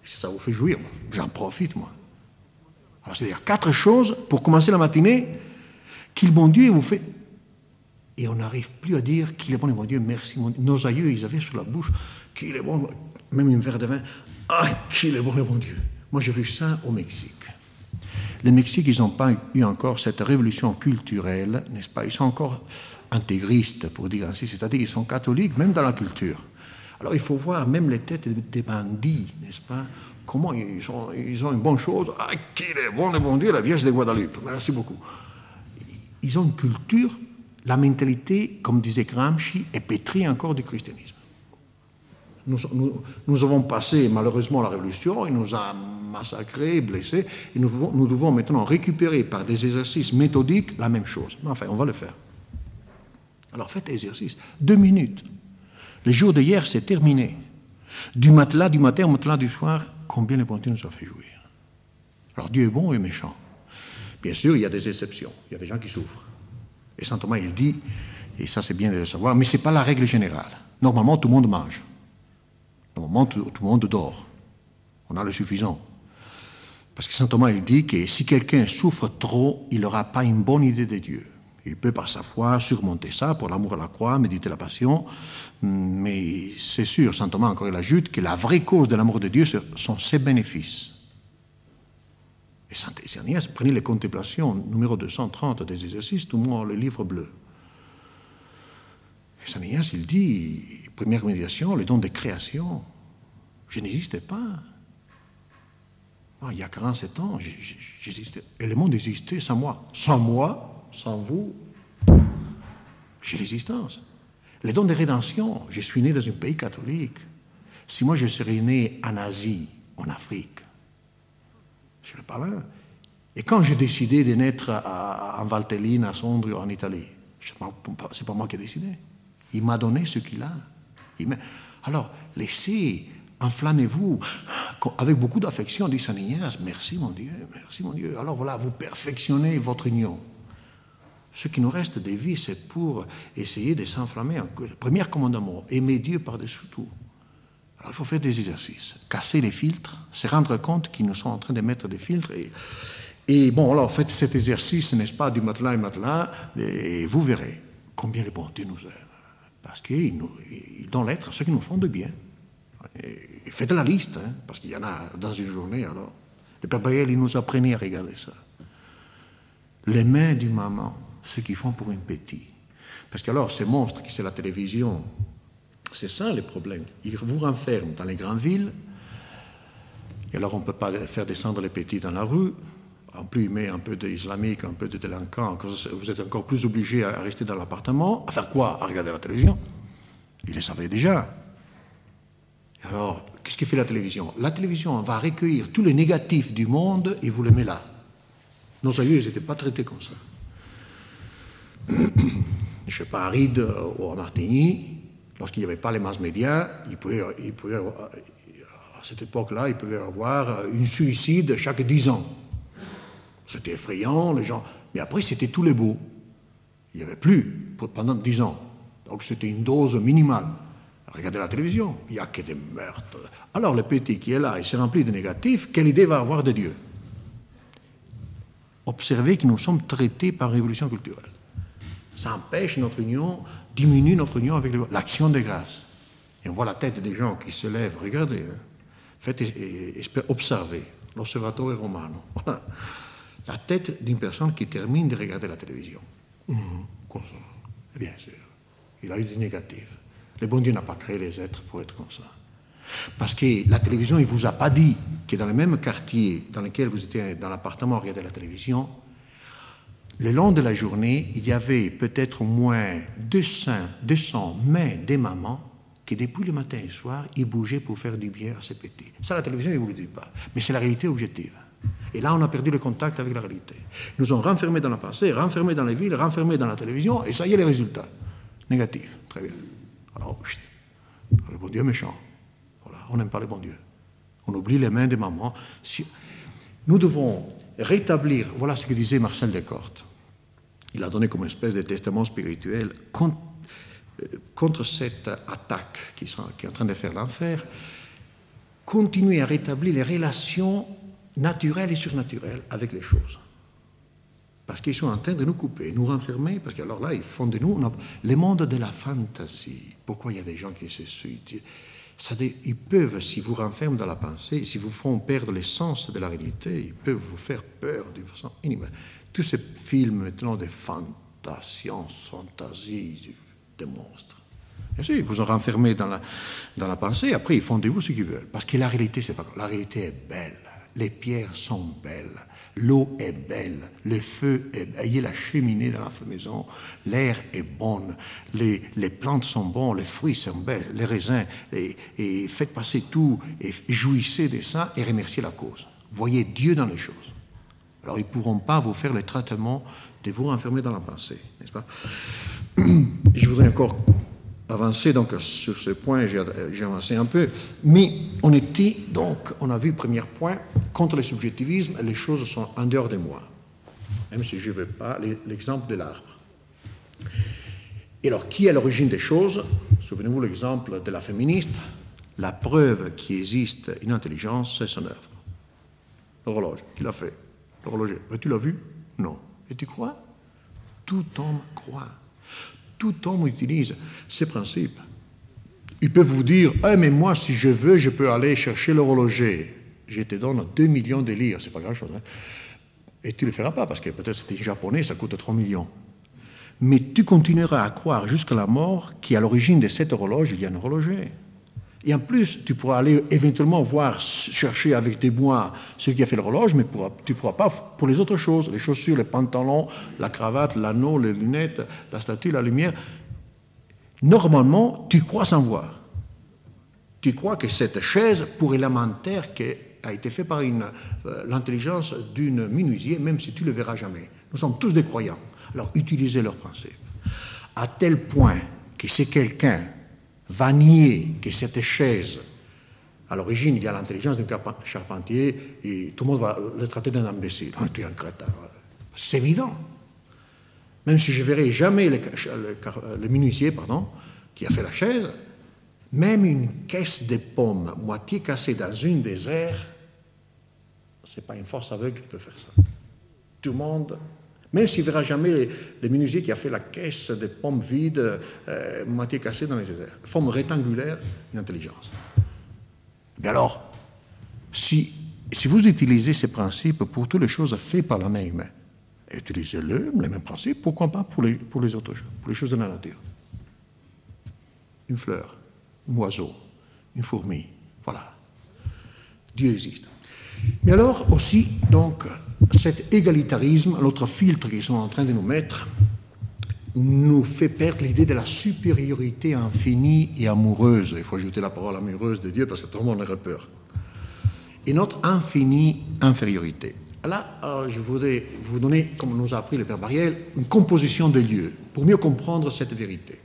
Si ça vous fait jouir, j'en profite, moi. Alors, c'est-à-dire quatre choses pour commencer la matinée qu'il bon Dieu vous fait. Et on n'arrive plus à dire qu'il est bon et bon Dieu, merci mon Dieu. Nos aïeux, ils avaient sur la bouche qu'il est bon, même un verre de vin, ah, qu'il est bon et bon Dieu. Moi, j'ai vu ça au Mexique. Le Mexique, ils n'ont pas eu encore cette révolution culturelle, n'est-ce pas? Ils sont encore intégristes, pour dire ainsi, c'est-à-dire qu'ils sont catholiques, même dans la culture. Alors, il faut voir même les têtes des bandits, n'est-ce pas? Comment ils ont, ils ont une bonne chose. Ah, qu'il est bon et bon Dieu, la Vierge de Guadalupe. Merci beaucoup. Ils ont une culture, la mentalité, comme disait Gramsci, est pétrie encore du christianisme. Nous, nous, nous avons passé malheureusement la Révolution, il nous a massacrés, blessés, et nous, nous devons maintenant récupérer par des exercices méthodiques la même chose. Mais enfin, on va le faire. Alors faites exercice. Deux minutes. Le jour d'hier, c'est terminé. Du matelas, du matin au matelas du soir, combien le bon Dieu nous a fait jouir. Alors Dieu est bon et méchant. Bien sûr, il y a des exceptions. Il y a des gens qui souffrent. Et saint Thomas, il dit, et ça c'est bien de le savoir, mais ce n'est pas la règle générale. Normalement, tout le monde mange. Normalement, tout, tout le monde dort. On a le suffisant. Parce que saint Thomas, il dit que si quelqu'un souffre trop, il n'aura pas une bonne idée de Dieu. Il peut, par sa foi, surmonter ça, pour l'amour à la croix, méditer la passion. Mais c'est sûr, saint Thomas, encore, il ajoute que la vraie cause de l'amour de Dieu sont ses bénéfices. Et saint Ignatius, prenez les contemplations, numéro deux cent trente des exercices, tout le monde a le livre bleu. Et saint Ignatius, il dit, première méditation, le don de création. Je n'existais pas. Moi, il y a quarante-sept ans, j'existais. Et le monde existait sans moi. Sans moi, sans vous, j'ai l'existence. Les dons de rédemption, je suis né dans un pays catholique. Si moi je serais né en Asie, en Afrique, je ne serais pas là. Et quand j'ai décidé de naître à, à, en Valtelline, à Sondrio, en Italie, ce n'est pas moi qui ai décidé. Il m'a donné ce qu'il a. Il Alors, laissez, enflammez-vous, avec beaucoup d'affection, dit saint Ignace, merci mon Dieu, merci mon Dieu. Alors voilà, vous perfectionnez votre union. Ce qui nous reste de vie, c'est pour essayer de s'enflammer. Premier commandement, aimer Dieu par-dessus tout. Alors, il faut faire des exercices, casser les filtres, se rendre compte qu'ils nous sont en train de mettre des filtres. Et, et bon, alors, faites cet exercice, n'est-ce pas, du matelas et matelas, et vous verrez combien le bon Dieu nous aime. Parce qu'il donne l'être à ceux qui nous font de bien. Et faites la liste, hein, parce qu'il y en a dans une journée, alors. Le Père Bayel, il nous apprenait à regarder ça. Les mains d'une maman, ce qu'ils font pour une petite. Parce que alors, ces monstres qui c'est la télévision, c'est ça le problème. Ils vous renferment dans les grandes villes, et alors on ne peut pas faire descendre les petits dans la rue. En plus, il met un peu d'islamique, un peu de délinquants, vous êtes encore plus obligés à rester dans l'appartement. À faire quoi? À regarder la télévision. Ils le savaient déjà. Et alors, qu'est-ce que fait la télévision? La télévision va recueillir tous les négatifs du monde et vous les met là. Nos aïeux, ils n'étaient pas traités comme ça. Je ne sais pas, à Ried ou à Martigny, lorsqu'il n'y avait pas les masses médias, il pouvait, il pouvait, à cette époque-là, il pouvait y avoir une suicide chaque dix ans. C'était effrayant, les gens. Mais après, c'était tous les beaux. Il n'y avait plus pendant dix ans. Donc, c'était une dose minimale. Regardez la télévision, il n'y a que des meurtres. Alors, le petit qui est là, il s'est rempli de négatifs, quelle idée va avoir de Dieu? Observez que nous sommes traités par révolution culturelle. Ça empêche notre union, diminue notre union avec l'action de grâce. Et on voit la tête des gens qui se lèvent. Regardez, hein. Faites et, et, observez. L'osservatore romano. Voilà. La tête d'une personne qui termine de regarder la télévision. Mmh, comme ça. Et bien sûr, il a eu des négatifs. Le bon Dieu n'a pas créé les êtres pour être comme ça. Parce que la télévision, il ne vous a pas dit que dans le même quartier dans lequel vous étiez dans l'appartement à regarder la télévision, le long de la journée, il y avait peut-être au moins deux cents mains des mamans qui, depuis le matin et le soir, ils bougeaient pour faire du bien à ces petits. Ça, la télévision, il ne vous le dit pas. Mais c'est la réalité objective. Et là, on a perdu le contact avec la réalité. Nous sommes renfermés dans la pensée, renfermés dans les villes, renfermés dans la télévision, et ça y est, les résultats. Négatifs. Très bien. Alors, le bon Dieu est méchant. Voilà, on n'aime pas le bon Dieu. On oublie les mains des mamans. Si... Nous devons rétablir, voilà ce que disait Marcel Descortes. Il a donné comme espèce de testament spirituel contre, contre cette attaque qui, sont, qui est en train de faire l'enfer. continuer à rétablir les relations naturelles et surnaturelles avec les choses. Parce qu'ils sont en train de nous couper, nous renfermer, parce qu'alors là, ils font de nous le monde de la fantaisie. Pourquoi il y a des gens qui se suicident? Ils peuvent, si vous renferment dans la pensée, si vous font perdre l'essence de la réalité, ils peuvent vous faire peur d'une façon inimaginable. Tous ces films maintenant de fantascience, fantaisie, des monstres. Bien sûr, ils vous ont renfermé dans la, dans la pensée, après ils font de vous ce qu'ils veulent. Parce que la réalité, c'est pas la réalité est belle. Les pierres sont belles, l'eau est belle, le feu est belle, il y a la cheminée dans la maison, l'air est bon, les, les plantes sont bonnes, les fruits sont belles, les raisins, et, et faites passer tout, et jouissez de ça et remerciez la cause. Voyez Dieu dans les choses. Alors ils ne pourront pas vous faire le traitement de vous renfermer dans la pensée, n'est-ce pas? Je voudrais encore avancer donc sur ce point, j'ai, j'ai avancé un peu, mais on était donc, on a vu, premier point, contre le subjectivisme, les choses sont en dehors de moi, même si je ne veux pas, l'exemple de l'arbre. Et alors, qui est à l'origine des choses? Souvenez-vous l'exemple de la féministe, la preuve qu'il existe une intelligence, c'est son œuvre. L'horloge, qui l'a fait? L'horloger. Mais tu l'as vu? Non. Et tu crois? Tout homme croit. Tout homme utilise ces principes. Ils peuvent vous dire, ah, mais moi, si je veux, je peux aller chercher l'horloger. Je te donne deux millions de livres, c'est pas grand-chose. Hein? Et tu ne le feras pas, parce que peut-être c'est japonais, ça coûte trois millions. Mais tu continueras à croire jusqu'à la mort qu'à l'origine de cette horloge, il y a un horloger. Et en plus, tu pourras aller éventuellement voir, chercher avec des bois ce qui a fait l'horloge, mais pour, tu ne pourras pas pour les autres choses, les chaussures, les pantalons, la cravate, l'anneau, les lunettes, la statue, la lumière. Normalement, tu crois sans voir. Tu crois que cette chaise pour élémentaire qui a été faite par une, euh, l'intelligence d'une menuisier, même si tu ne le verras jamais. Nous sommes tous des croyants. Alors, utilisez leurs principes. À tel point que si quelqu'un va nier que cette chaise, à l'origine, il y a l'intelligence d'un charpentier, et tout le monde va le traiter d'un imbécile. Oh, tu es un crétin. C'est évident. Même si je ne verrai jamais le, le, le menuisier, pardon, qui a fait la chaise, même une caisse de pommes moitié cassée dans une des aires, ce n'est pas une force aveugle qui peut faire ça. Tout le monde, même s'il ne verra jamais le menuisier qui a fait la caisse de pommes vides, euh, moitié cassée dans les airs, forme rectangulaire, une intelligence. Mais alors, si, si vous utilisez ces principes pour toutes les choses faites par la main humaine, utilisez-le, les mêmes principes, pourquoi pas pour les, pour les autres choses, pour les choses de la nature. Une fleur, un oiseau, une fourmi, voilà. Dieu existe. Mais alors aussi, donc, cet égalitarisme, l'autre filtre qu'ils sont en train de nous mettre, nous fait perdre l'idée de la supériorité infinie et amoureuse. Il faut ajouter la parole amoureuse de Dieu parce que tout le monde aurait peur. Et notre infinie infériorité. Là, alors, je voudrais vous donner, comme nous a appris le Père Bariel, une composition de lieux pour mieux comprendre cette vérité.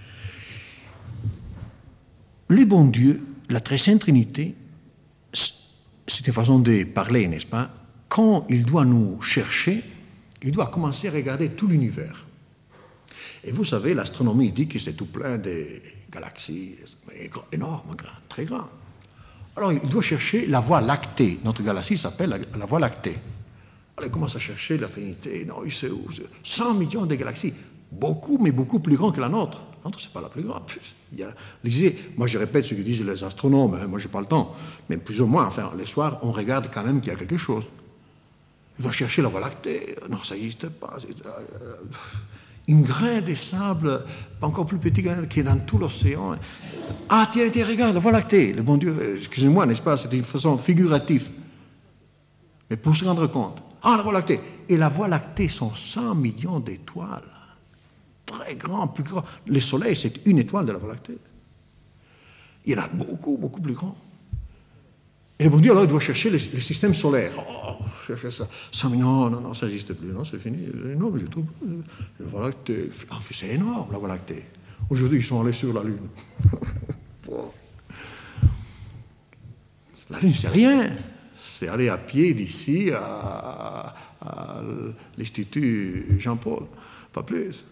Le bon Dieu, la très sainte Trinité, c'est une façon de parler, n'est-ce pas? Quand il doit nous chercher, il doit commencer à regarder tout l'univers. Et vous savez, l'astronomie dit que c'est tout plein de galaxies énormes, grandes, très grandes. Alors, il doit chercher la Voie lactée. Notre galaxie s'appelle la, la Voie lactée. Alors, il commence à chercher la Trinité. Non, il sait où? cent millions de galaxies. Beaucoup, mais beaucoup plus grand que la nôtre. La nôtre, ce n'est pas la plus grande. Il y a, lisez, moi, je répète ce que disent les astronomes. Hein, moi, je n'ai pas le temps. Mais plus ou moins, enfin, les soirs, on regarde quand même qu'il y a quelque chose. Il doit chercher la Voie lactée. Non, ça n'existe pas. C'est, euh, une grain de sable, encore plus petit qui est dans tout l'océan. Ah, tiens, tiens, regarde, la Voie lactée. Le bon Dieu, excusez-moi, n'est-ce pas, c'est une façon figurative. Mais pour se rendre compte. Ah, la Voie lactée. Et la Voie lactée sont cent millions d'étoiles. Très grand, plus grand. Le Soleil, c'est une étoile de la Voie lactée. Il y en a beaucoup, beaucoup plus grands. Et le bon Dieu, alors, il doit chercher le, le système solaire. Oh, chercher ça. ça non, non, non, ça n'existe plus. Non, c'est fini. Non, mais je trouve. La Voie lactée. En fait, c'est énorme, la Voie lactée. Aujourd'hui, ils sont allés sur la Lune. La Lune, c'est rien. C'est aller à pied d'ici à, à l'Institut Jean-Paul. Pas plus.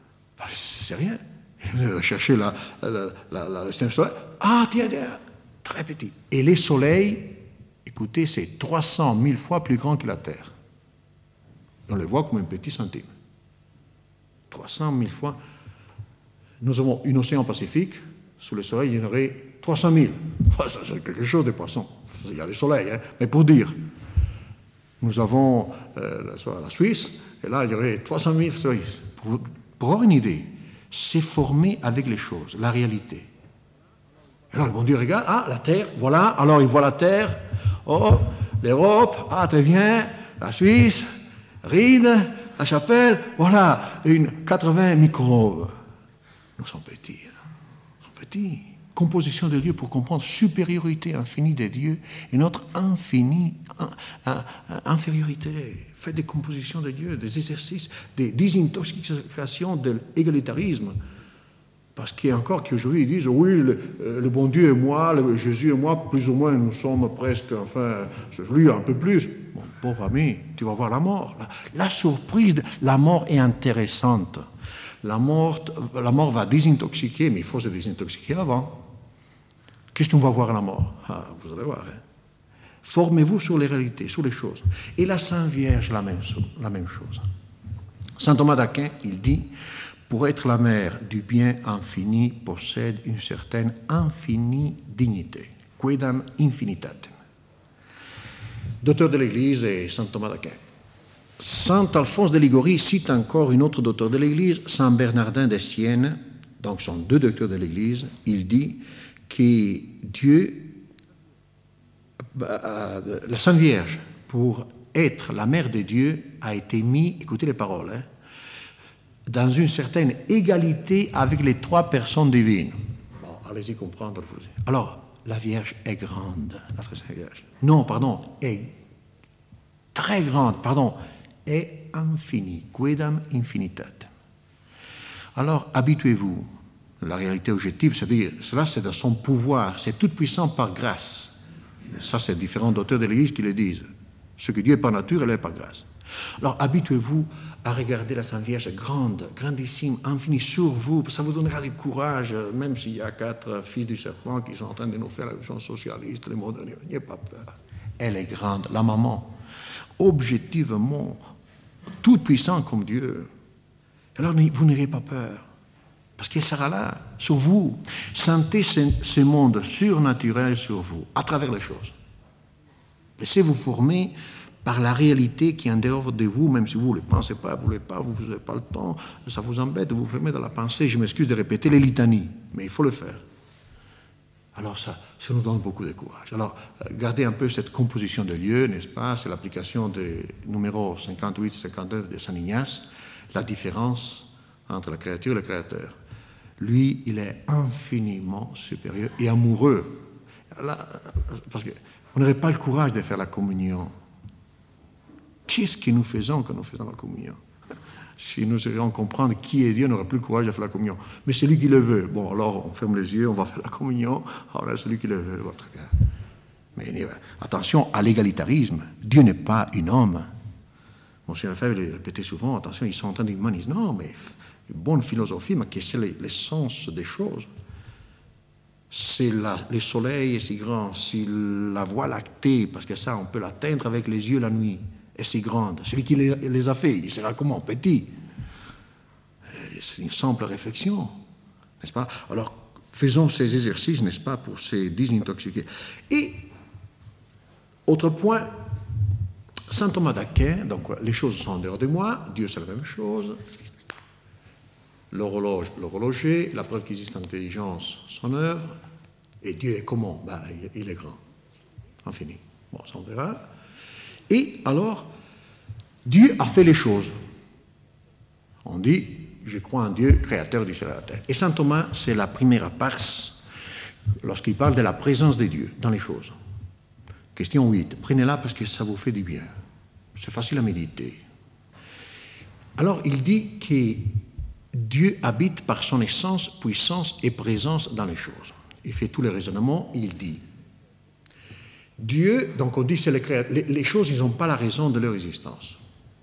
C'est rien. Chercher la, la, la, la, le système solaire. Ah, tiens, tiens. très petit. Et les soleils, écoutez, c'est trois cent mille fois plus grand que la Terre. On le voit comme un petit centime. trois cent mille fois. Nous avons un océan Pacifique. Sous le soleil, il y en aurait trois cent mille. C'est quelque chose de poisson. Il y a le soleil, hein. Mais pour dire, nous avons euh, la Suisse, et là, il y aurait trois cent mille Suisses. Pour, pour avoir une idée, c'est formé avec les choses, la réalité. Et là, le bon Dieu regarde, ah, la Terre, voilà, alors il voit la Terre, oh, l'Europe, ah, très bien, la Suisse, Ride, la Chapelle, voilà, une quatre-vingts microbes. Nous sommes petits, nous sommes petits. Composition de Dieu pour comprendre supériorité infinie des dieux et notre infinie in, in, in, infériorité. Faites des compositions de Dieu, des exercices, des désintoxications de l'égalitarisme. Parce qu'il y a encore qui aujourd'hui disent oui, le, le bon Dieu et moi, le, Jésus et moi, plus ou moins, nous sommes presque, enfin, lui un peu plus. Mon pauvre ami, tu vas voir la mort. La, la surprise, de, la mort est intéressante. La mort, la mort va désintoxiquer, mais il faut se désintoxiquer avant. Qu'est-ce qu'on va voir à la mort? Ah, vous allez voir. Hein. Formez-vous sur les réalités, sur les choses. Et la Sainte Vierge, la même, la même chose. Saint Thomas d'Aquin, il dit, pour être la mère du bien infini, possède une certaine infinie dignité. Quedam infinitatem. Docteur de l'Église et Saint Thomas d'Aquin. Saint Alphonse de Liguori cite encore une autre docteur de l'Église, Saint Bernardin de Sienne, donc sont deux docteurs de l'Église. Il dit que Dieu, euh, la Sainte Vierge, pour être la mère de Dieu, a été mise, écoutez les paroles, hein, dans une certaine égalité avec les trois personnes divines. Bon, allez-y comprendre. Alors, la Vierge est grande, la très Sainte Vierge. Non, pardon, est très grande, pardon, est infinie, quedam infinitate. Alors, habituez-vous. La réalité objective, c'est-à-dire, cela c'est dans son pouvoir, c'est tout puissant par grâce. Ça, c'est différents d'auteurs de l'Église qui le disent. Ce que Dieu est par nature, elle est par grâce. Alors, habituez-vous à regarder la Sainte Vierge grande, grandissime, infinie sur vous. Ça vous donnera du courage, même s'il y a quatre fils du serpent qui sont en train de nous faire la vision socialiste, les modernes. N'ayez pas peur. Elle est grande, la maman. Objectivement, tout puissant comme Dieu. Alors, vous n'aurez pas peur. Parce qu'elle sera là, sur vous. Sentez ce, ce monde surnaturel sur vous, à travers les choses. Laissez-vous former par la réalité qui est en dehors de vous, même si vous ne le pensez pas, vous ne voulez pas, vous n'avez pas le temps, ça vous embête, vous vous fermez dans la pensée. Je m'excuse de répéter les litanies, mais il faut le faire. Alors ça, ça nous donne beaucoup de courage. Alors, gardez un peu cette composition de lieux, n'est-ce pas? C'est l'application des numéros cinquante-huit cinquante-neuf de Saint Ignace, la différence entre la créature et le créateur. Lui, il est infiniment supérieur et amoureux. Là, parce qu'on n'aurait pas le courage de faire la communion. Qu'est-ce que nous faisons quand nous faisons la communion? Si nous devions comprendre qui est Dieu, on n'aurait plus le courage de faire la communion. Mais c'est lui qui le veut. Bon, alors on ferme les yeux, on va faire la communion. Alors c'est lui qui le veut. Bon, très bien. Mais attention à l'égalitarisme. Dieu n'est pas un homme. Monsieur Lefebvre le répétait souvent, attention, ils sont en train d'humaniser. Non, mais bonne philosophie, mais que c'est l'essence des choses. C'est le soleil est si grand, si la voie lactée, parce que ça, on peut l'atteindre avec les yeux la nuit, est si grande. Celui qui les, les a fait, il sera comment? Petit. C'est une simple réflexion, n'est-ce pas? Alors, faisons ces exercices, n'est-ce pas, pour se désintoxiquer. Et, autre point, Saint Thomas d'Aquin, donc les choses sont en dehors de moi, Dieu c'est la même chose, l'horloge, l'horloger, la preuve qu'il existe intelligence, son œuvre, et Dieu est comment? Ben, il est grand, infini. Bon, ça on verra. Et alors, Dieu a fait les choses. On dit, je crois en Dieu, créateur du ciel et de la terre. Et Saint Thomas, c'est la première parse lorsqu'il parle de la présence de Dieu dans les choses. Question huit. Prenez-la parce que ça vous fait du bien. C'est facile à méditer. Alors, il dit que Dieu habite par son essence, puissance et présence dans les choses. Il fait tous les raisonnements, il dit Dieu, donc on dit c'est le créateur, les, les choses, ils n'ont pas la raison de leur existence.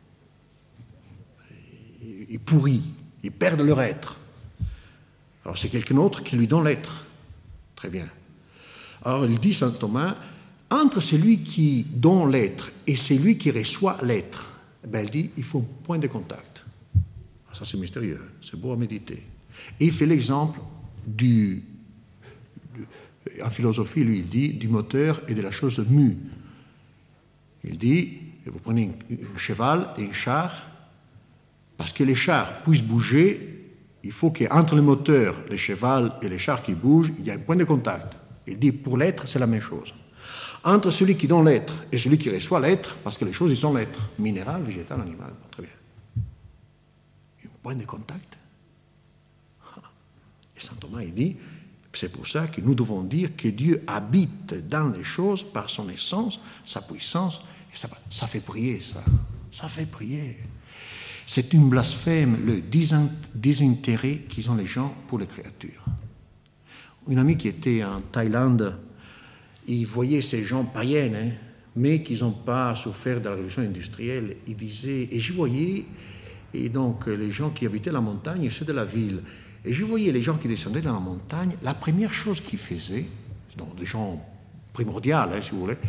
Ils pourrissent, ils perdent leur être. Alors c'est quelqu'un d'autre qui lui donne l'être. Très bien. Alors il dit, saint Thomas, entre celui qui donne l'être et celui qui reçoit l'être, ben, il dit, il faut un point de contact. Ça, c'est mystérieux, c'est beau à méditer. Et il fait l'exemple du, du... En philosophie, lui, il dit, du moteur et de la chose mue. Il dit, vous prenez un cheval et un char, parce que les chars puissent bouger, il faut qu'entre le moteur, le cheval et les chars qui bougent, il y ait un point de contact. Il dit, pour l'être, c'est la même chose. Entre celui qui donne l'être et celui qui reçoit l'être, parce que les choses, ils sont l'être, minéral, végétal, animal, très bien. Un point de contact. Et saint Thomas, il dit, c'est pour ça que nous devons dire que Dieu habite dans les choses par son essence, sa puissance, et ça, ça fait prier, ça. Ça fait prier. C'est une blasphème, le désintérêt qu'ils ont les gens pour les créatures. Une amie qui était en Thaïlande, il voyait ces gens païens, hein, mais qui n'ont pas souffert de la révolution industrielle. Il disait, et je voyais, et donc les gens qui habitaient la montagne et ceux de la ville, et je voyais les gens qui descendaient dans la montagne, la première chose qu'ils faisaient, donc des gens primordiaux, hein, si vous voulez,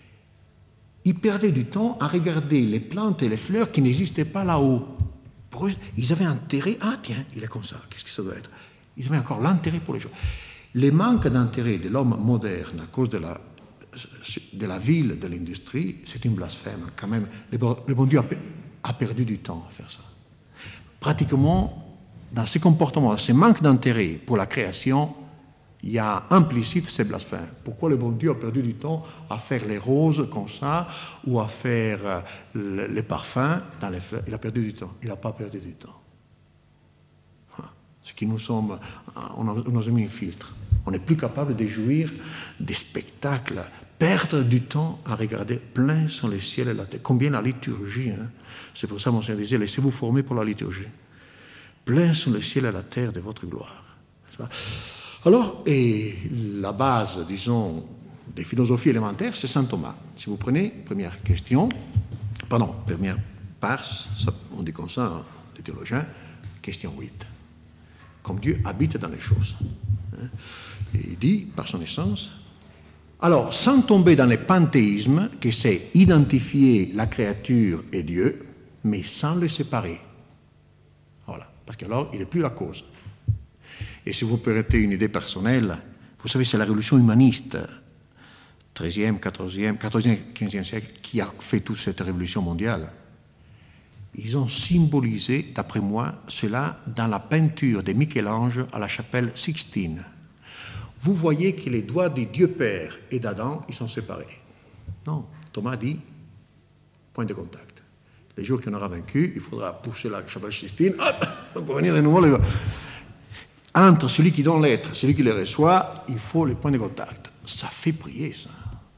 ils perdaient du temps à regarder les plantes et les fleurs qui n'existaient pas là-haut. Pour eux, ils avaient intérêt, ah tiens, il est comme ça, qu'est-ce que ça doit être? Ils avaient encore l'intérêt pour les choses. Le manque d'intérêt de l'homme moderne à cause de la, de la ville, de l'industrie, c'est une blasphème quand même. Le bon, le bon Dieu a, a perdu du temps à faire ça. Pratiquement, dans ces comportements, dans ce manque d'intérêt pour la création, il y a implicite ces blasphèmes. Pourquoi le bon Dieu a perdu du temps à faire les roses comme ça, ou à faire le, les parfums dans les fleurs? Il a perdu du temps. Il n'a pas perdu du temps. C'est que nous sommes, on a, on a mis un filtre. On n'est plus capable de jouir des spectacles, perdre du temps à regarder plein sur le ciel et la terre. Combien la liturgie, hein? C'est pour ça mon Seigneur disait, laissez-vous former pour la liturgie. Plein sur le ciel et la terre de votre gloire. N'est-ce pas? Alors, et la base, disons, des philosophies élémentaires, c'est saint Thomas. Si vous prenez, première question, pardon, première part, on dit comme ça, les théologiens, question huit. Comme Dieu habite dans les choses. Et il dit, par son essence, alors, sans tomber dans le panthéisme, que c'est identifier la créature et Dieu, mais sans le séparer. Voilà, parce qu'alors, il n'est plus la cause. Et si vous permettez une idée personnelle, vous savez, c'est la révolution humaniste, treizième, quatorzième, quatorzième, quinzième siècle, qui a fait toute cette révolution mondiale. Ils ont symbolisé, d'après moi, cela dans la peinture de Michel-Ange à la chapelle Sixtine. Vous voyez que les doigts de Dieu Père et d'Adam, ils sont séparés. Non, Thomas dit, point de contact. Les jours qu'on aura vaincu, il faudra pousser la chapelle Sixtine, hop, pour venir de nouveau. Les... Entre celui qui donne l'être et celui qui le reçoit, il faut le point de contact. Ça fait prier, ça.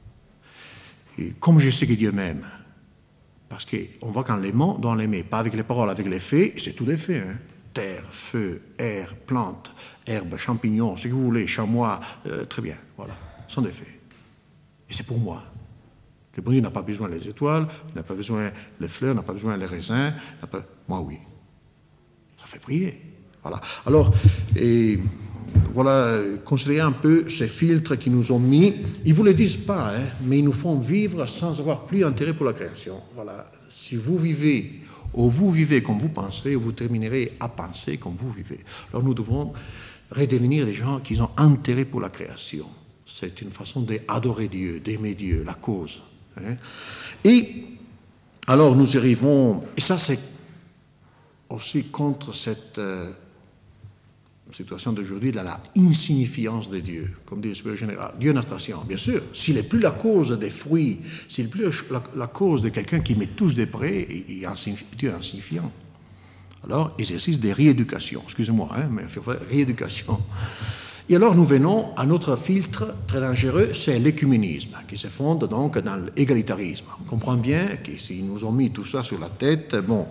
Et comme je sais que Dieu m'aime, parce qu'on voit qu'en l'aimant, on l'aimer, pas avec les paroles, avec les faits, c'est tout des faits. Hein. Terre, feu, air, plante, herbe, champignons, ce que vous voulez, chamois, euh, très bien, voilà, ce sont des faits. Et c'est pour moi. Le bon Dieu n'a pas besoin des étoiles, il n'a pas besoin des fleurs, n'a pas besoin des raisins, pas... moi oui. Ça fait prier. Voilà. Alors, et voilà, considérez un peu ces filtres qui nous ont mis. Ils ne vous le disent pas, hein, mais ils nous font vivre sans avoir plus intérêt pour la création. Voilà. Si vous vivez, ou vous vivez comme vous pensez, vous terminerez à penser comme vous vivez. Alors nous devons redevenir des gens qui ont intérêt pour la création. C'est une façon d'adorer Dieu, d'aimer Dieu, la cause. Hein. Et alors nous arrivons, et ça c'est aussi contre cette... Euh, situation d'aujourd'hui, de la insignifiance de Dieu, comme dit le Supérieur général. Dieu n'a pas science, bien sûr. S'il n'est plus la cause des fruits, s'il n'est plus la, la cause de quelqu'un qui me touche de près, il est Dieu est insignifiant. Alors, exercice de rééducation. Excusez-moi, hein, mais il faut faire rééducation. Et alors, nous venons à notre filtre très dangereux, c'est l'écuménisme, qui se fonde donc dans l'égalitarisme. On comprend bien que s'ils nous ont mis tout ça sur la tête, bon,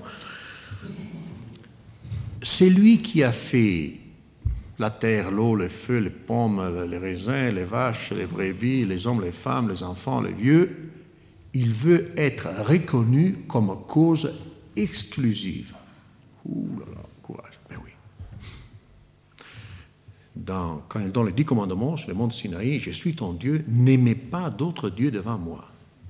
c'est lui qui a fait la terre, l'eau, le feu, les pommes, les raisins, les vaches, les brebis, les hommes, les femmes, les enfants, les vieux. Il veut être reconnu comme cause exclusive. Ouh là là, courage. Ben oui. dans, quand il donne les dix commandements sur le mont Sinaï, je suis ton Dieu, n'aimez pas d'autres dieux devant moi.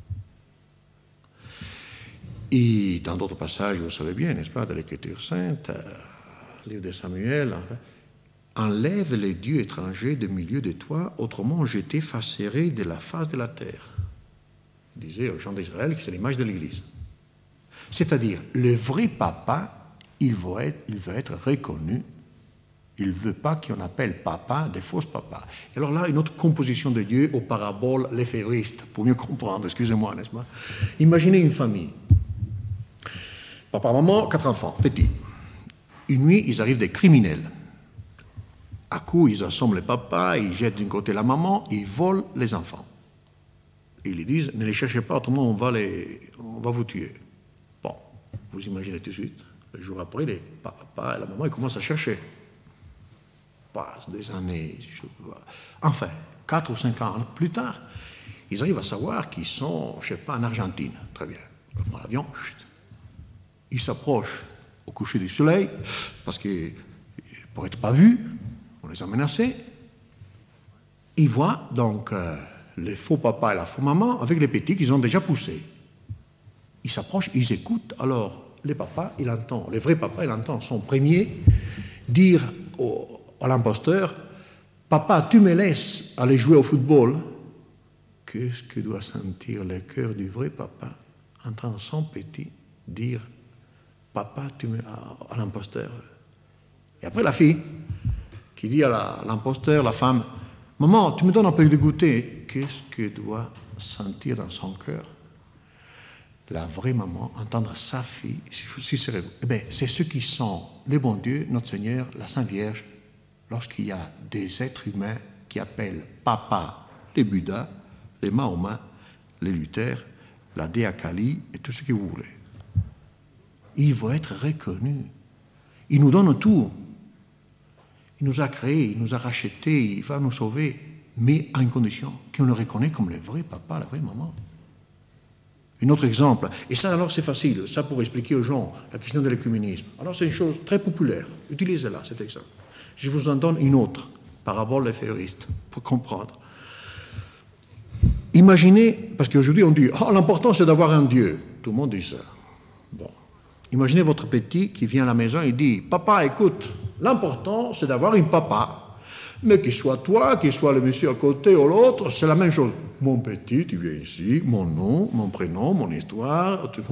Et dans d'autres passages, vous savez bien, n'est-ce pas, de l'Écriture sainte, euh, livre de Samuel, enfin, enlève les dieux étrangers du milieu de toi, autrement je t'effacerai de la face de la terre. Il disait aux gens d'Israël que c'est l'image de l'Église. C'est-à-dire, le vrai papa, il veut être, il veut être reconnu. Il ne veut pas qu'on appelle papa des fausses papas. Et alors là, une autre composition de Dieu aux paraboles léphéristes, pour mieux comprendre, excusez-moi, n'est-ce pas? Imaginez une famille. Papa, maman, quatre enfants, petits. Une nuit, ils arrivent des criminels. À coup, ils assomment le papa, ils jettent d'un côté la maman, ils volent les enfants. Et ils lui disent, ne les cherchez pas, autrement on va, les, on va vous tuer. Bon, vous imaginez tout de suite, le jour après, les papa et la maman, ils commencent à chercher. Passe des années, je sais pas. Enfin, quatre ou cinq ans plus tard, ils arrivent à savoir qu'ils sont, je ne sais pas, en Argentine. Très bien. Ils prennent l'avion, ils s'approchent au coucher du soleil, parce que pour n'être pas vus, on les a menacés. Ils voient donc euh, les faux papas et la faux maman avec les petits qu'ils ont déjà poussés. Ils s'approchent, ils écoutent. Alors, les papas, il entend, le vrai papa, il entend son premier dire au, à l'imposteur, papa, tu me laisses aller jouer au football. Qu'est-ce que doit sentir le cœur du vrai papa, entendant son petit dire, papa, tu me... à, à l'imposteur. Et après, la fille, qui dit à, la, à l'imposteur, la femme, maman, tu me donnes un peu de goûter. Qu'est-ce que doit sentir dans son cœur la vraie maman, entendre sa fille, si c'est, eh bien, c'est ceux qui sont les bons dieux, notre Seigneur, la Sainte Vierge, lorsqu'il y a des êtres humains qui appellent papa les Bouddhas, les Mahomets, les Luther, la Dea Kali et tout ce que vous voulez. Il veut être reconnu. Il nous donne tout. Il nous a créés, il nous a rachetés, il va nous sauver, mais à une condition, qu'on le reconnaît comme le vrai papa, la vraie maman. Un autre exemple, et ça alors c'est facile, ça pour expliquer aux gens la question de l'écuménisme. Alors c'est une chose très populaire, utilisez-la cet exemple. Je vous en donne une autre, parabole léphéoriste, pour comprendre. Imaginez, parce qu'aujourd'hui on dit, oh, l'important c'est d'avoir un Dieu. Tout le monde dit ça. Bon. Imaginez votre petit qui vient à la maison et dit, papa, écoute, l'important c'est d'avoir un papa. Mais qu'il soit toi, qu'il soit le monsieur à côté ou l'autre, c'est la même chose. Mon petit, tu viens ici, mon nom, mon prénom, mon histoire. Tu...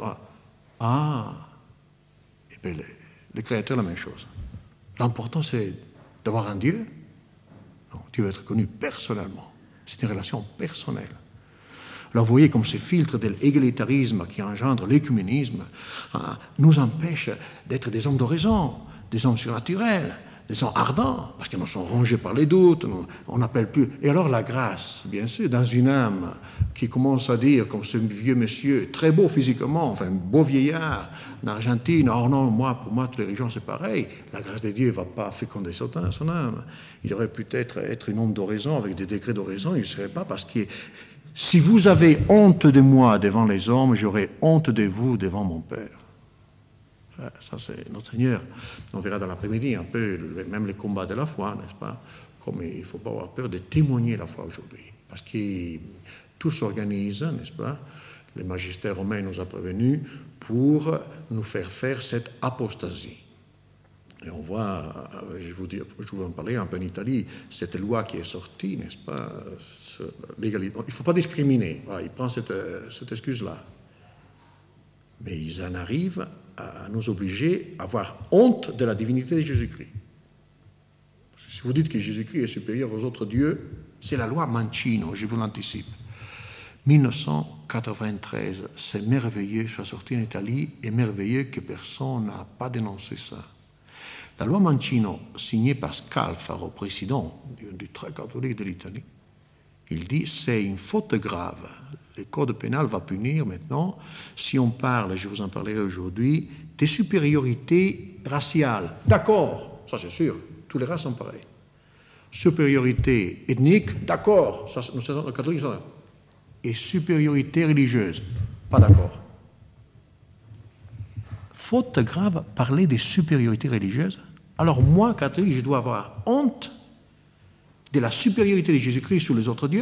Ah, et bien le, le Créateur, la même chose. L'important, c'est d'avoir un Dieu. Non, Dieu veut être connu personnellement. C'est une relation personnelle. Alors vous voyez comme ce filtre de l'égalitarisme qui engendre l'écuménisme hein, nous empêche d'être des hommes d'oraison, des hommes surnaturels, des hommes ardents, parce que nous sommes rongés par les doutes, on n'appelle plus. Et alors la grâce, bien sûr, dans une âme qui commence à dire, comme ce vieux monsieur, très beau physiquement, enfin un beau vieillard, en Argentine, oh non, moi, pour moi, toutes les régions, c'est pareil. La grâce de Dieu ne va pas féconder son âme. Il aurait peut-être être un homme d'oraison, avec des degrés d'oraison, il ne serait pas, parce que si vous avez honte de moi devant les hommes, j'aurai honte de vous devant mon Père. Ça, c'est notre Seigneur. On verra dans l'après-midi un peu, même les combats de la foi, n'est-ce pas? Comme il ne faut pas avoir peur de témoigner la foi aujourd'hui. Parce que tout s'organise, n'est-ce pas? Le magistère romain nous a prévenus pour nous faire faire cette apostasie. Et on voit, je vous, dis, je vous en parler un peu en Italie, cette loi qui est sortie, n'est-ce pas? L'égalité. Il ne faut pas discriminer. Voilà, il prend cette, cette excuse-là. Mais ils en arrivent à nous obliger à avoir honte de la divinité de Jésus-Christ. Si vous dites que Jésus-Christ est supérieur aux autres dieux, c'est la loi Mancino, je vous l'anticipe. dix-neuf cent quatre-vingt-treize, c'est merveilleux, je suis sorti en Italie, et merveilleux que personne n'a pas dénoncé ça. La loi Mancino, signée par Scalfaro, président du, du très catholique de l'Italie, il dit c'est une faute grave. Le code pénal va punir maintenant, si on parle, je vous en parlerai aujourd'hui, des supériorités raciales. D'accord, ça c'est sûr, tous les races sont pareilles. Supériorité ethnique, d'accord, ça nous sommes catholiques. Et supériorité religieuse, pas d'accord. Faute grave, parler des supériorités religieuses. Alors moi, catholique, je dois avoir honte de la supériorité de Jésus-Christ sur les autres dieux,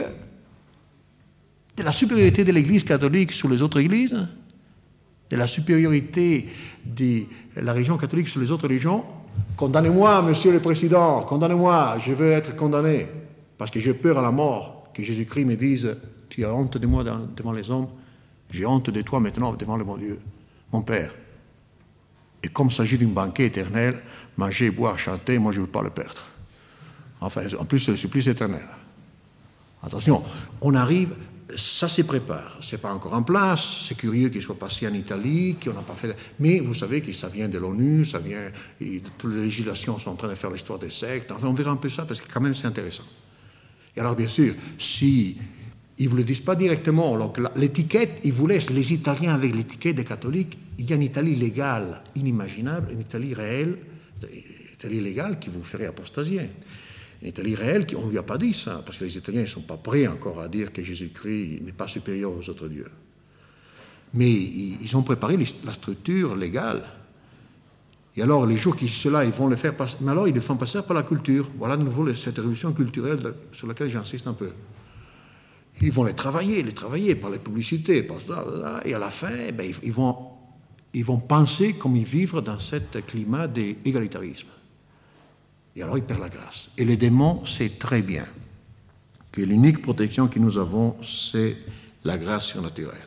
de la supériorité de l'Église catholique sur les autres églises, de la supériorité de la religion catholique sur les autres religions. Condamnez-moi, monsieur le président, condamnez-moi, je veux être condamné, parce que j'ai peur à la mort, que Jésus-Christ me dise, tu as honte de moi devant les hommes, j'ai honte de toi maintenant devant le bon Dieu, mon Père. Et comme il s'agit d'un banquet éternel, manger, boire, chanter, moi je ne veux pas le perdre. Enfin, en plus, le supplice éternel. Attention, on arrive, ça se prépare. Ce n'est pas encore en place, c'est curieux qu'il soit passé en Italie, qu'on n'a pas fait... Mais vous savez que ça vient de l'ONU, ça vient... Et toutes les législations sont en train de faire l'histoire des sectes. Enfin, on verra un peu ça, parce que quand même, c'est intéressant. Et alors, bien sûr, si... Ils ne vous le disent pas directement. Donc, l'étiquette, ils vous laissent, les Italiens avec l'étiquette des catholiques, il y a une Italie légale inimaginable, une Italie réelle, une Italie légale qui vous ferait apostasier. Une Italie réelle, on ne lui a pas dit ça, parce que les Italiens ne sont pas prêts encore à dire que Jésus-Christ n'est pas supérieur aux autres dieux. Mais ils ont préparé la structure légale. Et alors, les jours qui sont là, ils vont le faire passer, mais alors ils le font passer par la culture. Voilà de nouveau cette révolution culturelle sur laquelle j'insiste un peu. Ils vont les travailler, les travailler par les publicités, par ça, et à la fin, ben, ils, vont, ils vont penser comme ils vivent dans ce climat d'égalitarisme. Et alors ils perdent la grâce. Et les démons savent très bien que l'unique protection que nous avons, c'est la grâce surnaturelle.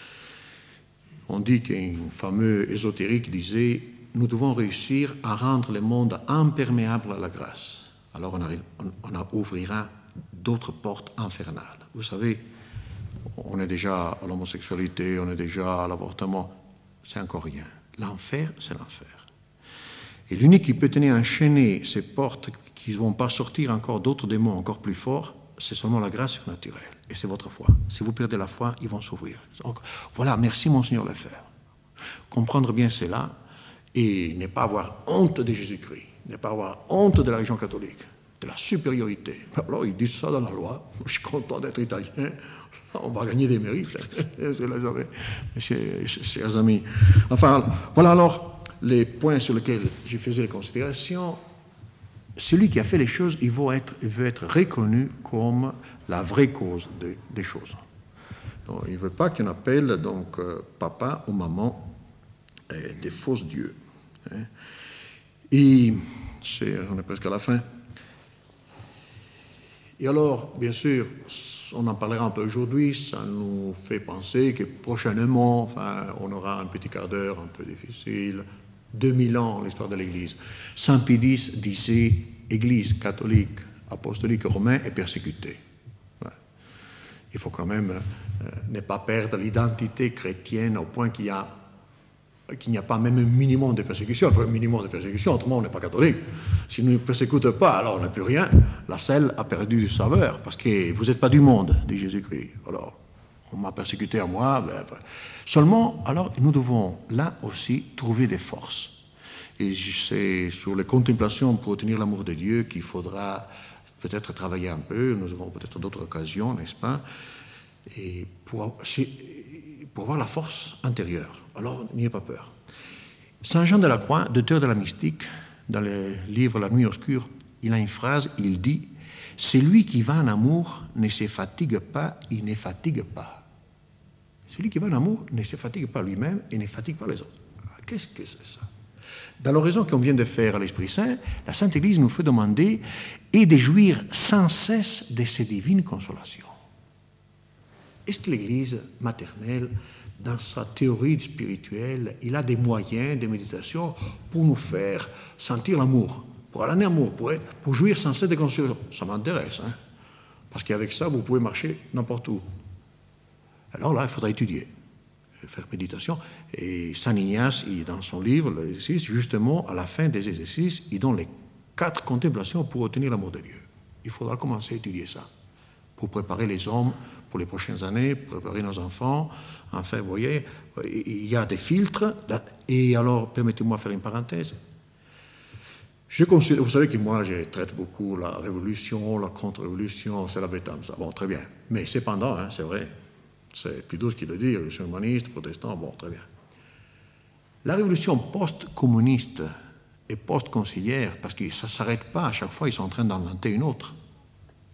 On dit qu'un fameux ésotérique disait « Nous devons réussir à rendre le monde imperméable à la grâce. Alors on, arrive, on, on ouvrira d'autres portes infernales. » Vous savez, on est déjà à l'homosexualité, on est déjà à l'avortement. C'est encore rien. L'enfer, c'est l'enfer. Et l'unique qui peut tenir enchaîner ces portes qui ne vont pas sortir encore d'autres démons encore plus forts, c'est seulement la grâce surnaturelle. Et c'est votre foi. Si vous perdez la foi, ils vont s'ouvrir. Donc, voilà, merci Monseigneur le faire. Comprendre bien cela et ne pas avoir honte de Jésus-Christ, ne pas avoir honte de la religion catholique, de la supériorité. Alors, ils disent ça dans la loi. Je suis content d'être italien. On va gagner des mérites, chers amis. Enfin, voilà alors les points sur lesquels je faisais les considérations. Celui qui a fait les choses, il veut être, il veut être reconnu comme la vraie cause de, des choses. Donc, il ne veut pas qu'on appelle donc euh, papa ou maman euh, des faux dieux. Hein. Et c'est, on est presque à la fin. Et alors, bien sûr, on en parlera un peu aujourd'hui, ça nous fait penser que prochainement, enfin, on aura un petit quart d'heure un peu difficile, deux mille ans, l'histoire de l'Église. Saint Pie X disait « Église catholique, apostolique, romaine est persécutée ». Ouais. Il faut quand même euh, ne pas perdre l'identité chrétienne au point qu'il y a qu'il n'y a pas même un minimum de persécution. Il faut un minimum de persécution, autrement on n'est pas catholique. Si nous ne persécutons pas, alors on n'a plus rien. La selle a perdu du saveur, parce que vous n'êtes pas du monde, dit Jésus-Christ. Alors, on m'a persécuté à moi. Ben, ben. Seulement, alors, nous devons là aussi trouver des forces. Et c'est sur les contemplations pour obtenir l'amour de Dieu qu'il faudra peut-être travailler un peu. Nous aurons peut-être d'autres occasions, n'est-ce pas? Et pour... pour avoir la force intérieure. Alors, n'ayez pas peur. Saint Jean de la Croix, docteur de la mystique, dans le livre La Nuit obscure, il a une phrase, il dit « Celui qui va en amour ne se fatigue pas, il ne fatigue pas. » Celui qui va en amour ne se fatigue pas lui-même et ne fatigue pas les autres. Qu'est-ce que c'est ça? Dans l'oraison qu'on vient de faire à l'Esprit Saint, la Sainte Église nous fait demander et de jouir sans cesse de ses divines consolations. Est-ce que l'Église maternelle, dans sa théorie spirituelle, il a des moyens de méditation pour nous faire sentir l'amour, pour aller en amour, pour, être, pour jouir sans cesse de consolation? Ça m'intéresse, hein? Parce qu'avec ça, vous pouvez marcher n'importe où. Alors là, il faudra étudier, faire méditation. Et Saint Ignace, il, dans son livre, l'exercice, justement, à la fin des exercices, il donne les quatre contemplations pour obtenir l'amour de Dieu. Il faudra commencer à étudier ça, pour préparer les hommes pour les prochaines années, préparer nos enfants. Enfin, vous voyez, il y a des filtres. Et alors, permettez-moi de faire une parenthèse. Je considère, vous savez que moi, je traite beaucoup la révolution, la contre-révolution, c'est la bêtame, ça. Bon, très bien. Mais cependant, hein, c'est vrai, c'est Pie douze qui le dit, révolution humaniste, protestant, bon, très bien. La révolution post-communiste et post-conciliaire, parce que ça ne s'arrête pas, à chaque fois, ils sont en train d'inventer une autre.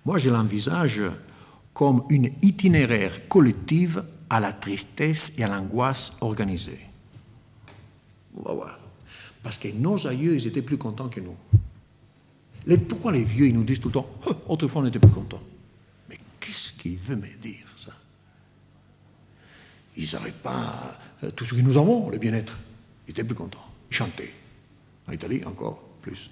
Moi, je l'envisage comme une itinéraire collective à la tristesse et à l'angoisse organisée. On va voir. Parce que nos aïeux, ils étaient plus contents que nous. Les, pourquoi les vieux, ils nous disent tout le temps oh, « Autrefois, on était plus contents ». Mais qu'est-ce qu'il veut me dire, ça? Ils n'avaient pas euh, tout ce que nous avons, le bien-être. Ils étaient plus contents. Ils chantaient. En Italie, encore plus.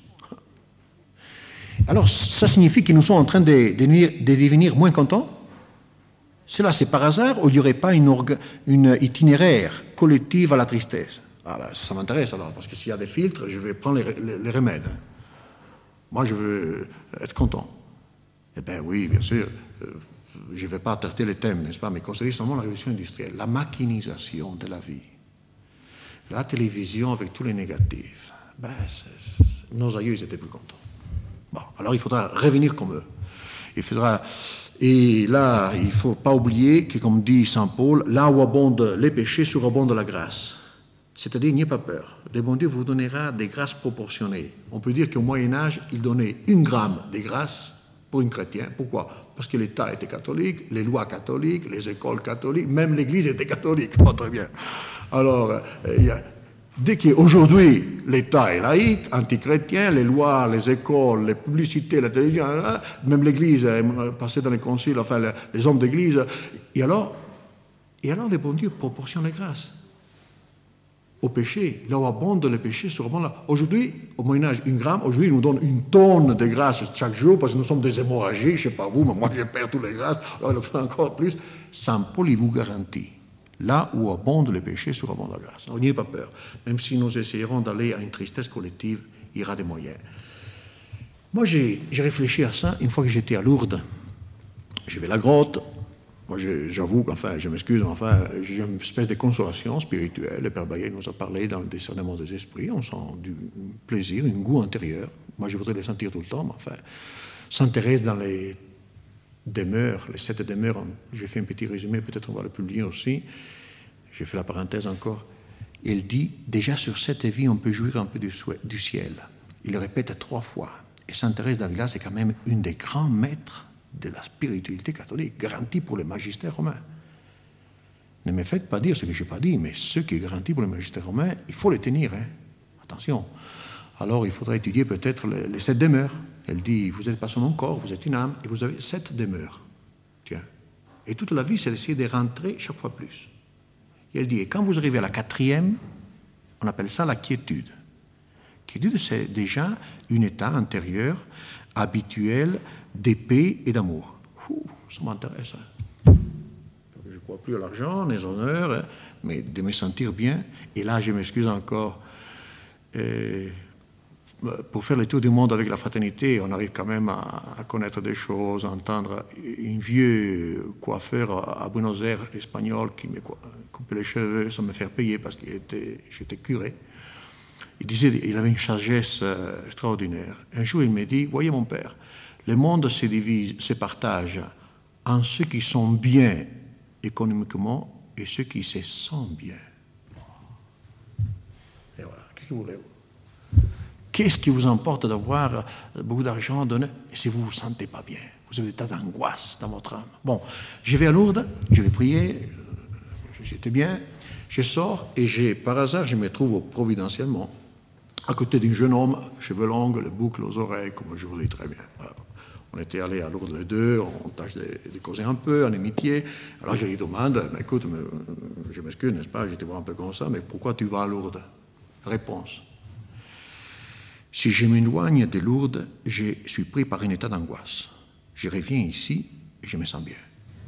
Alors, ça signifie que nous sommes en train de, de, de devenir moins contents? Cela, c'est par hasard ou il n'y aurait pas une, orga, une itinéraire collective à la tristesse? Ah ben, ça m'intéresse alors, parce que s'il y a des filtres, je vais prendre les, les, les remèdes. Moi, je veux être content. Eh bien oui, bien sûr, je ne vais pas traiter les thèmes, n'est-ce pas, mais considérer seulement la révolution industrielle, la machinisation de la vie, la télévision avec tous les négatifs. Ben, c'est, c'est, nos aïeux, ils étaient plus contents. Bon, alors il faudra revenir comme eux. Il faudra... Et là, il ne faut pas oublier que, comme dit saint Paul, là où abondent les péchés, surabonde la grâce. C'est-à-dire, n'ayez pas peur. Le bon Dieu vous donnera des grâces proportionnées. On peut dire qu'au Moyen-Âge, il donnait une gramme de grâce pour un chrétien. Pourquoi? Parce que l'État était catholique, les lois catholiques, les écoles catholiques, même l'Église était catholique. Oh, très bien. Alors, euh, il y a, dès qu'aujourd'hui, l'État est laïque, antichrétien, les lois, les écoles, les publicités, la télévision, hein, même l'Église est passée dans les conciles, enfin, les, les hommes d'Église. Et alors, et alors, le bon Dieu proportionne les grâces. Au péché, là où abonde le péché, surabonde là. Aujourd'hui, au Moyen-Âge, une gramme, aujourd'hui, il nous donne une tonne de grâce chaque jour, parce que nous sommes des hémorragies, je ne sais pas vous, mais moi, je perds toutes les grâces, alors il en fait encore plus. Saint Paul, il vous garantit, là où abonde le péché, surabonde la grâce. Alors, n'ayez pas peur. Même si nous essayerons d'aller à une tristesse collective, il y aura des moyens. Moi, j'ai, j'ai réfléchi à ça une fois que j'étais à Lourdes. Je vais à la grotte. Moi, j'avoue qu'enfin, je m'excuse, mais enfin, j'ai une espèce de consolation spirituelle. Le Père Bayet nous a parlé dans le discernement des esprits. On sent du plaisir, un goût intérieur. Moi, je voudrais les sentir tout le temps, mais enfin, Sainte Thérèse, dans les demeures, les sept demeures, j'ai fait un petit résumé, peut-être on va le publier aussi. J'ai fait la parenthèse encore. Il dit, déjà sur cette vie, on peut jouir un peu du, du ciel. Il le répète trois fois. Et Sainte Thérèse d'Avila, c'est quand même une des grands maîtres de la spiritualité catholique, garantie pour le magistère romain. Ne me faites pas dire ce que je n'ai pas dit, mais ce qui est garanti pour le magistère romain, il faut le tenir. Hein. Attention. Alors, il faudra étudier peut-être les, les sept demeures. Elle dit, vous n'êtes pas seulement corps, vous êtes une âme, et vous avez sept demeures. Tiens. Et toute la vie, c'est d'essayer de rentrer chaque fois plus. Et elle dit, et quand vous arrivez à la quatrième, on appelle ça la quiétude. Quiétude, c'est déjà un état intérieur habituel de paix et d'amour. Ouh, ça m'intéresse. Hein. Je ne crois plus à l'argent, les honneurs, hein, mais de me sentir bien. Et là, je m'excuse encore. Et pour faire le tour du monde avec la fraternité, on arrive quand même à, à connaître des choses, à entendre un vieux coiffeur à Buenos Aires, espagnol, qui me coupait les cheveux sans me faire payer parce que j'étais curé. Il disait, il avait une sagesse euh, extraordinaire. Un jour, il m'a dit, voyez mon père, le monde se divise, se partage en ceux qui sont bien économiquement et ceux qui se sentent bien. Et voilà, qu'est-ce que vous voulez? Qu'est-ce qui vous importe d'avoir beaucoup d'argent donné si vous ne vous sentez pas bien? Vous avez des tas d'angoisse dans votre âme. Bon, je vais à Lourdes, je vais prier, j'étais bien, je sors et j'ai, par hasard, je me trouve providentiellement à côté d'un jeune homme, cheveux longs, les boucles aux oreilles, comme je vous le dis très bien. Voilà. On était allés à Lourdes les deux, on tâche de, de causer un peu, en amitié. Alors je lui demande, mais écoute, je m'excuse, n'est-ce pas, j'étais un peu comme ça, mais pourquoi tu vas à Lourdes? Réponse. Si je m'éloigne de Lourdes, je suis pris par un état d'angoisse. Je reviens ici et je me sens bien.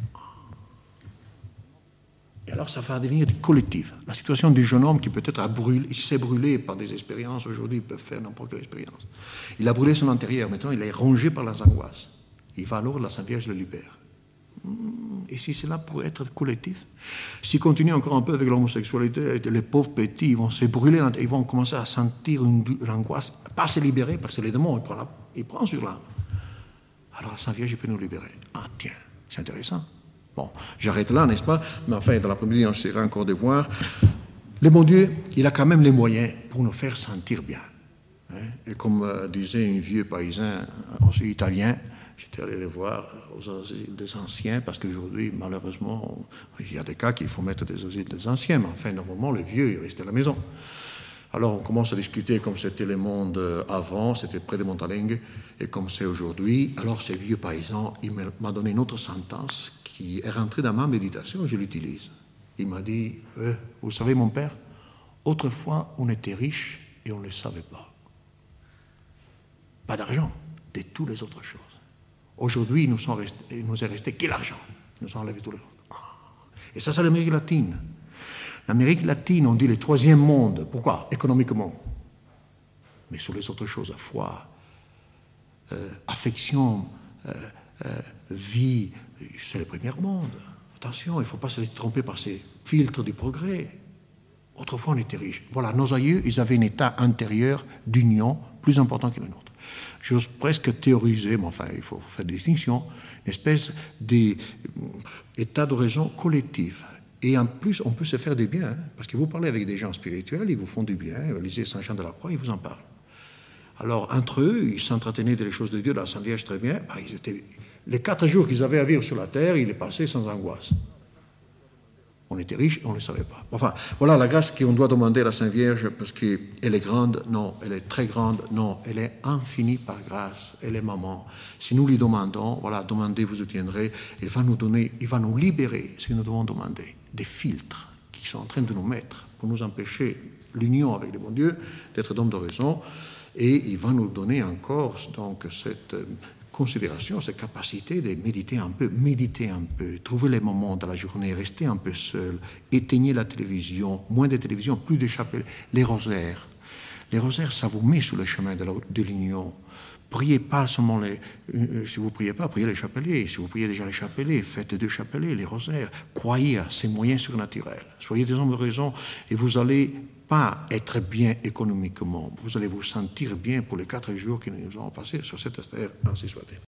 Et alors ça va devenir collectif. La situation du jeune homme qui peut-être a brûlé, il s'est brûlé par des expériences, aujourd'hui il peut faire n'importe quelle expérience. Il a brûlé son intérieur, maintenant il est rongé par les angoisses. Il va alors, la Sainte Vierge le libère. Et si cela pourrait être collectif, s'il continue encore un peu avec l'homosexualité, les pauvres petits, ils vont se brûler, ils vont commencer à sentir une, une angoisse, pas se libérer, parce que les démons, ils prennent, ils prennent sur l'âme. Alors la Sainte Vierge peut nous libérer. Ah tiens, c'est intéressant. Bon, j'arrête là, n'est-ce pas? Mais enfin, dans l'après-midi, on essaiera encore de voir. Le bon Dieu, il a quand même les moyens pour nous faire sentir bien. Hein? Et comme euh, disait un vieux paysan, aussi italien, J'étais allé les voir aux asiles des anciens, parce qu'aujourd'hui, malheureusement, il y a des cas qu'il faut mettre des asiles des anciens, mais enfin, normalement, les vieux, ils restaient à la maison. Alors, on commence à discuter comme c'était le monde avant, c'était près de Montalingue, et comme c'est aujourd'hui. Alors, ces vieux paysans, il m'a donné une autre sentence qui est rentrée dans ma méditation, je l'utilise. Il m'a dit, eh, vous savez, mon père, autrefois, on était riche et on ne le savait pas. Pas d'argent, de toutes les autres choses. Aujourd'hui, il nous, il nous est resté que l'argent. Ils nous ont enlevé tout le monde. Et ça, c'est l'Amérique latine. L'Amérique latine, on dit le troisième monde. Pourquoi? Économiquement. Mais sur les autres choses, foi, euh, affection, euh, euh, vie, c'est le premier monde. Attention, il ne faut pas se laisser tromper par ces filtres du progrès. Autrefois, on était riches. Voilà, nos aïeux, ils avaient un état intérieur d'union plus important que le nôtre. J'ose presque théoriser, mais enfin, il faut faire des distinctions, une espèce d'état de raison collectif. Et en plus, on peut se faire du bien, hein, parce que vous parlez avec des gens spirituels, ils vous font du bien, lisez Saint Jean de la Croix, ils vous en parlent. Alors, entre eux, ils s'entretenaient des choses de Dieu, la Sainte Vierge très bien. Bah, ils étaient... Les quatre jours qu'ils avaient à vivre sur la terre, ils les passaient sans angoisse. On était riches, on ne le savait pas. Enfin, voilà la grâce qu'on doit demander à la Sainte Vierge, parce qu'elle est grande, non, elle est très grande, non, elle est infinie par grâce, elle est maman. Si nous lui demandons, voilà, demandez, vous obtiendrez, il va nous donner, il va nous libérer, ce que nous devons demander, des filtres qui sont en train de nous mettre pour nous empêcher l'union avec le bon Dieu, d'être d'hommes de raison, et il va nous donner encore donc cette considération, cette capacité de méditer un peu, méditer un peu, trouver les moments dans la journée, rester un peu seul, éteignez la télévision, moins de télévision, plus de chapelles, les rosaires. Les rosaires, ça vous met sur le chemin de, la, de l'union. Priez pas seulement les... Euh, si vous ne priez pas, priez les chapelets. Si vous priez déjà les chapelets, faites deux chapelets, les rosaires. Croyez à ces moyens surnaturels. Soyez des hommes de raison et vous allez pas être bien économiquement. Vous allez vous sentir bien pour les quatre jours que nous avons passés sur cette terre, ainsi soit-il.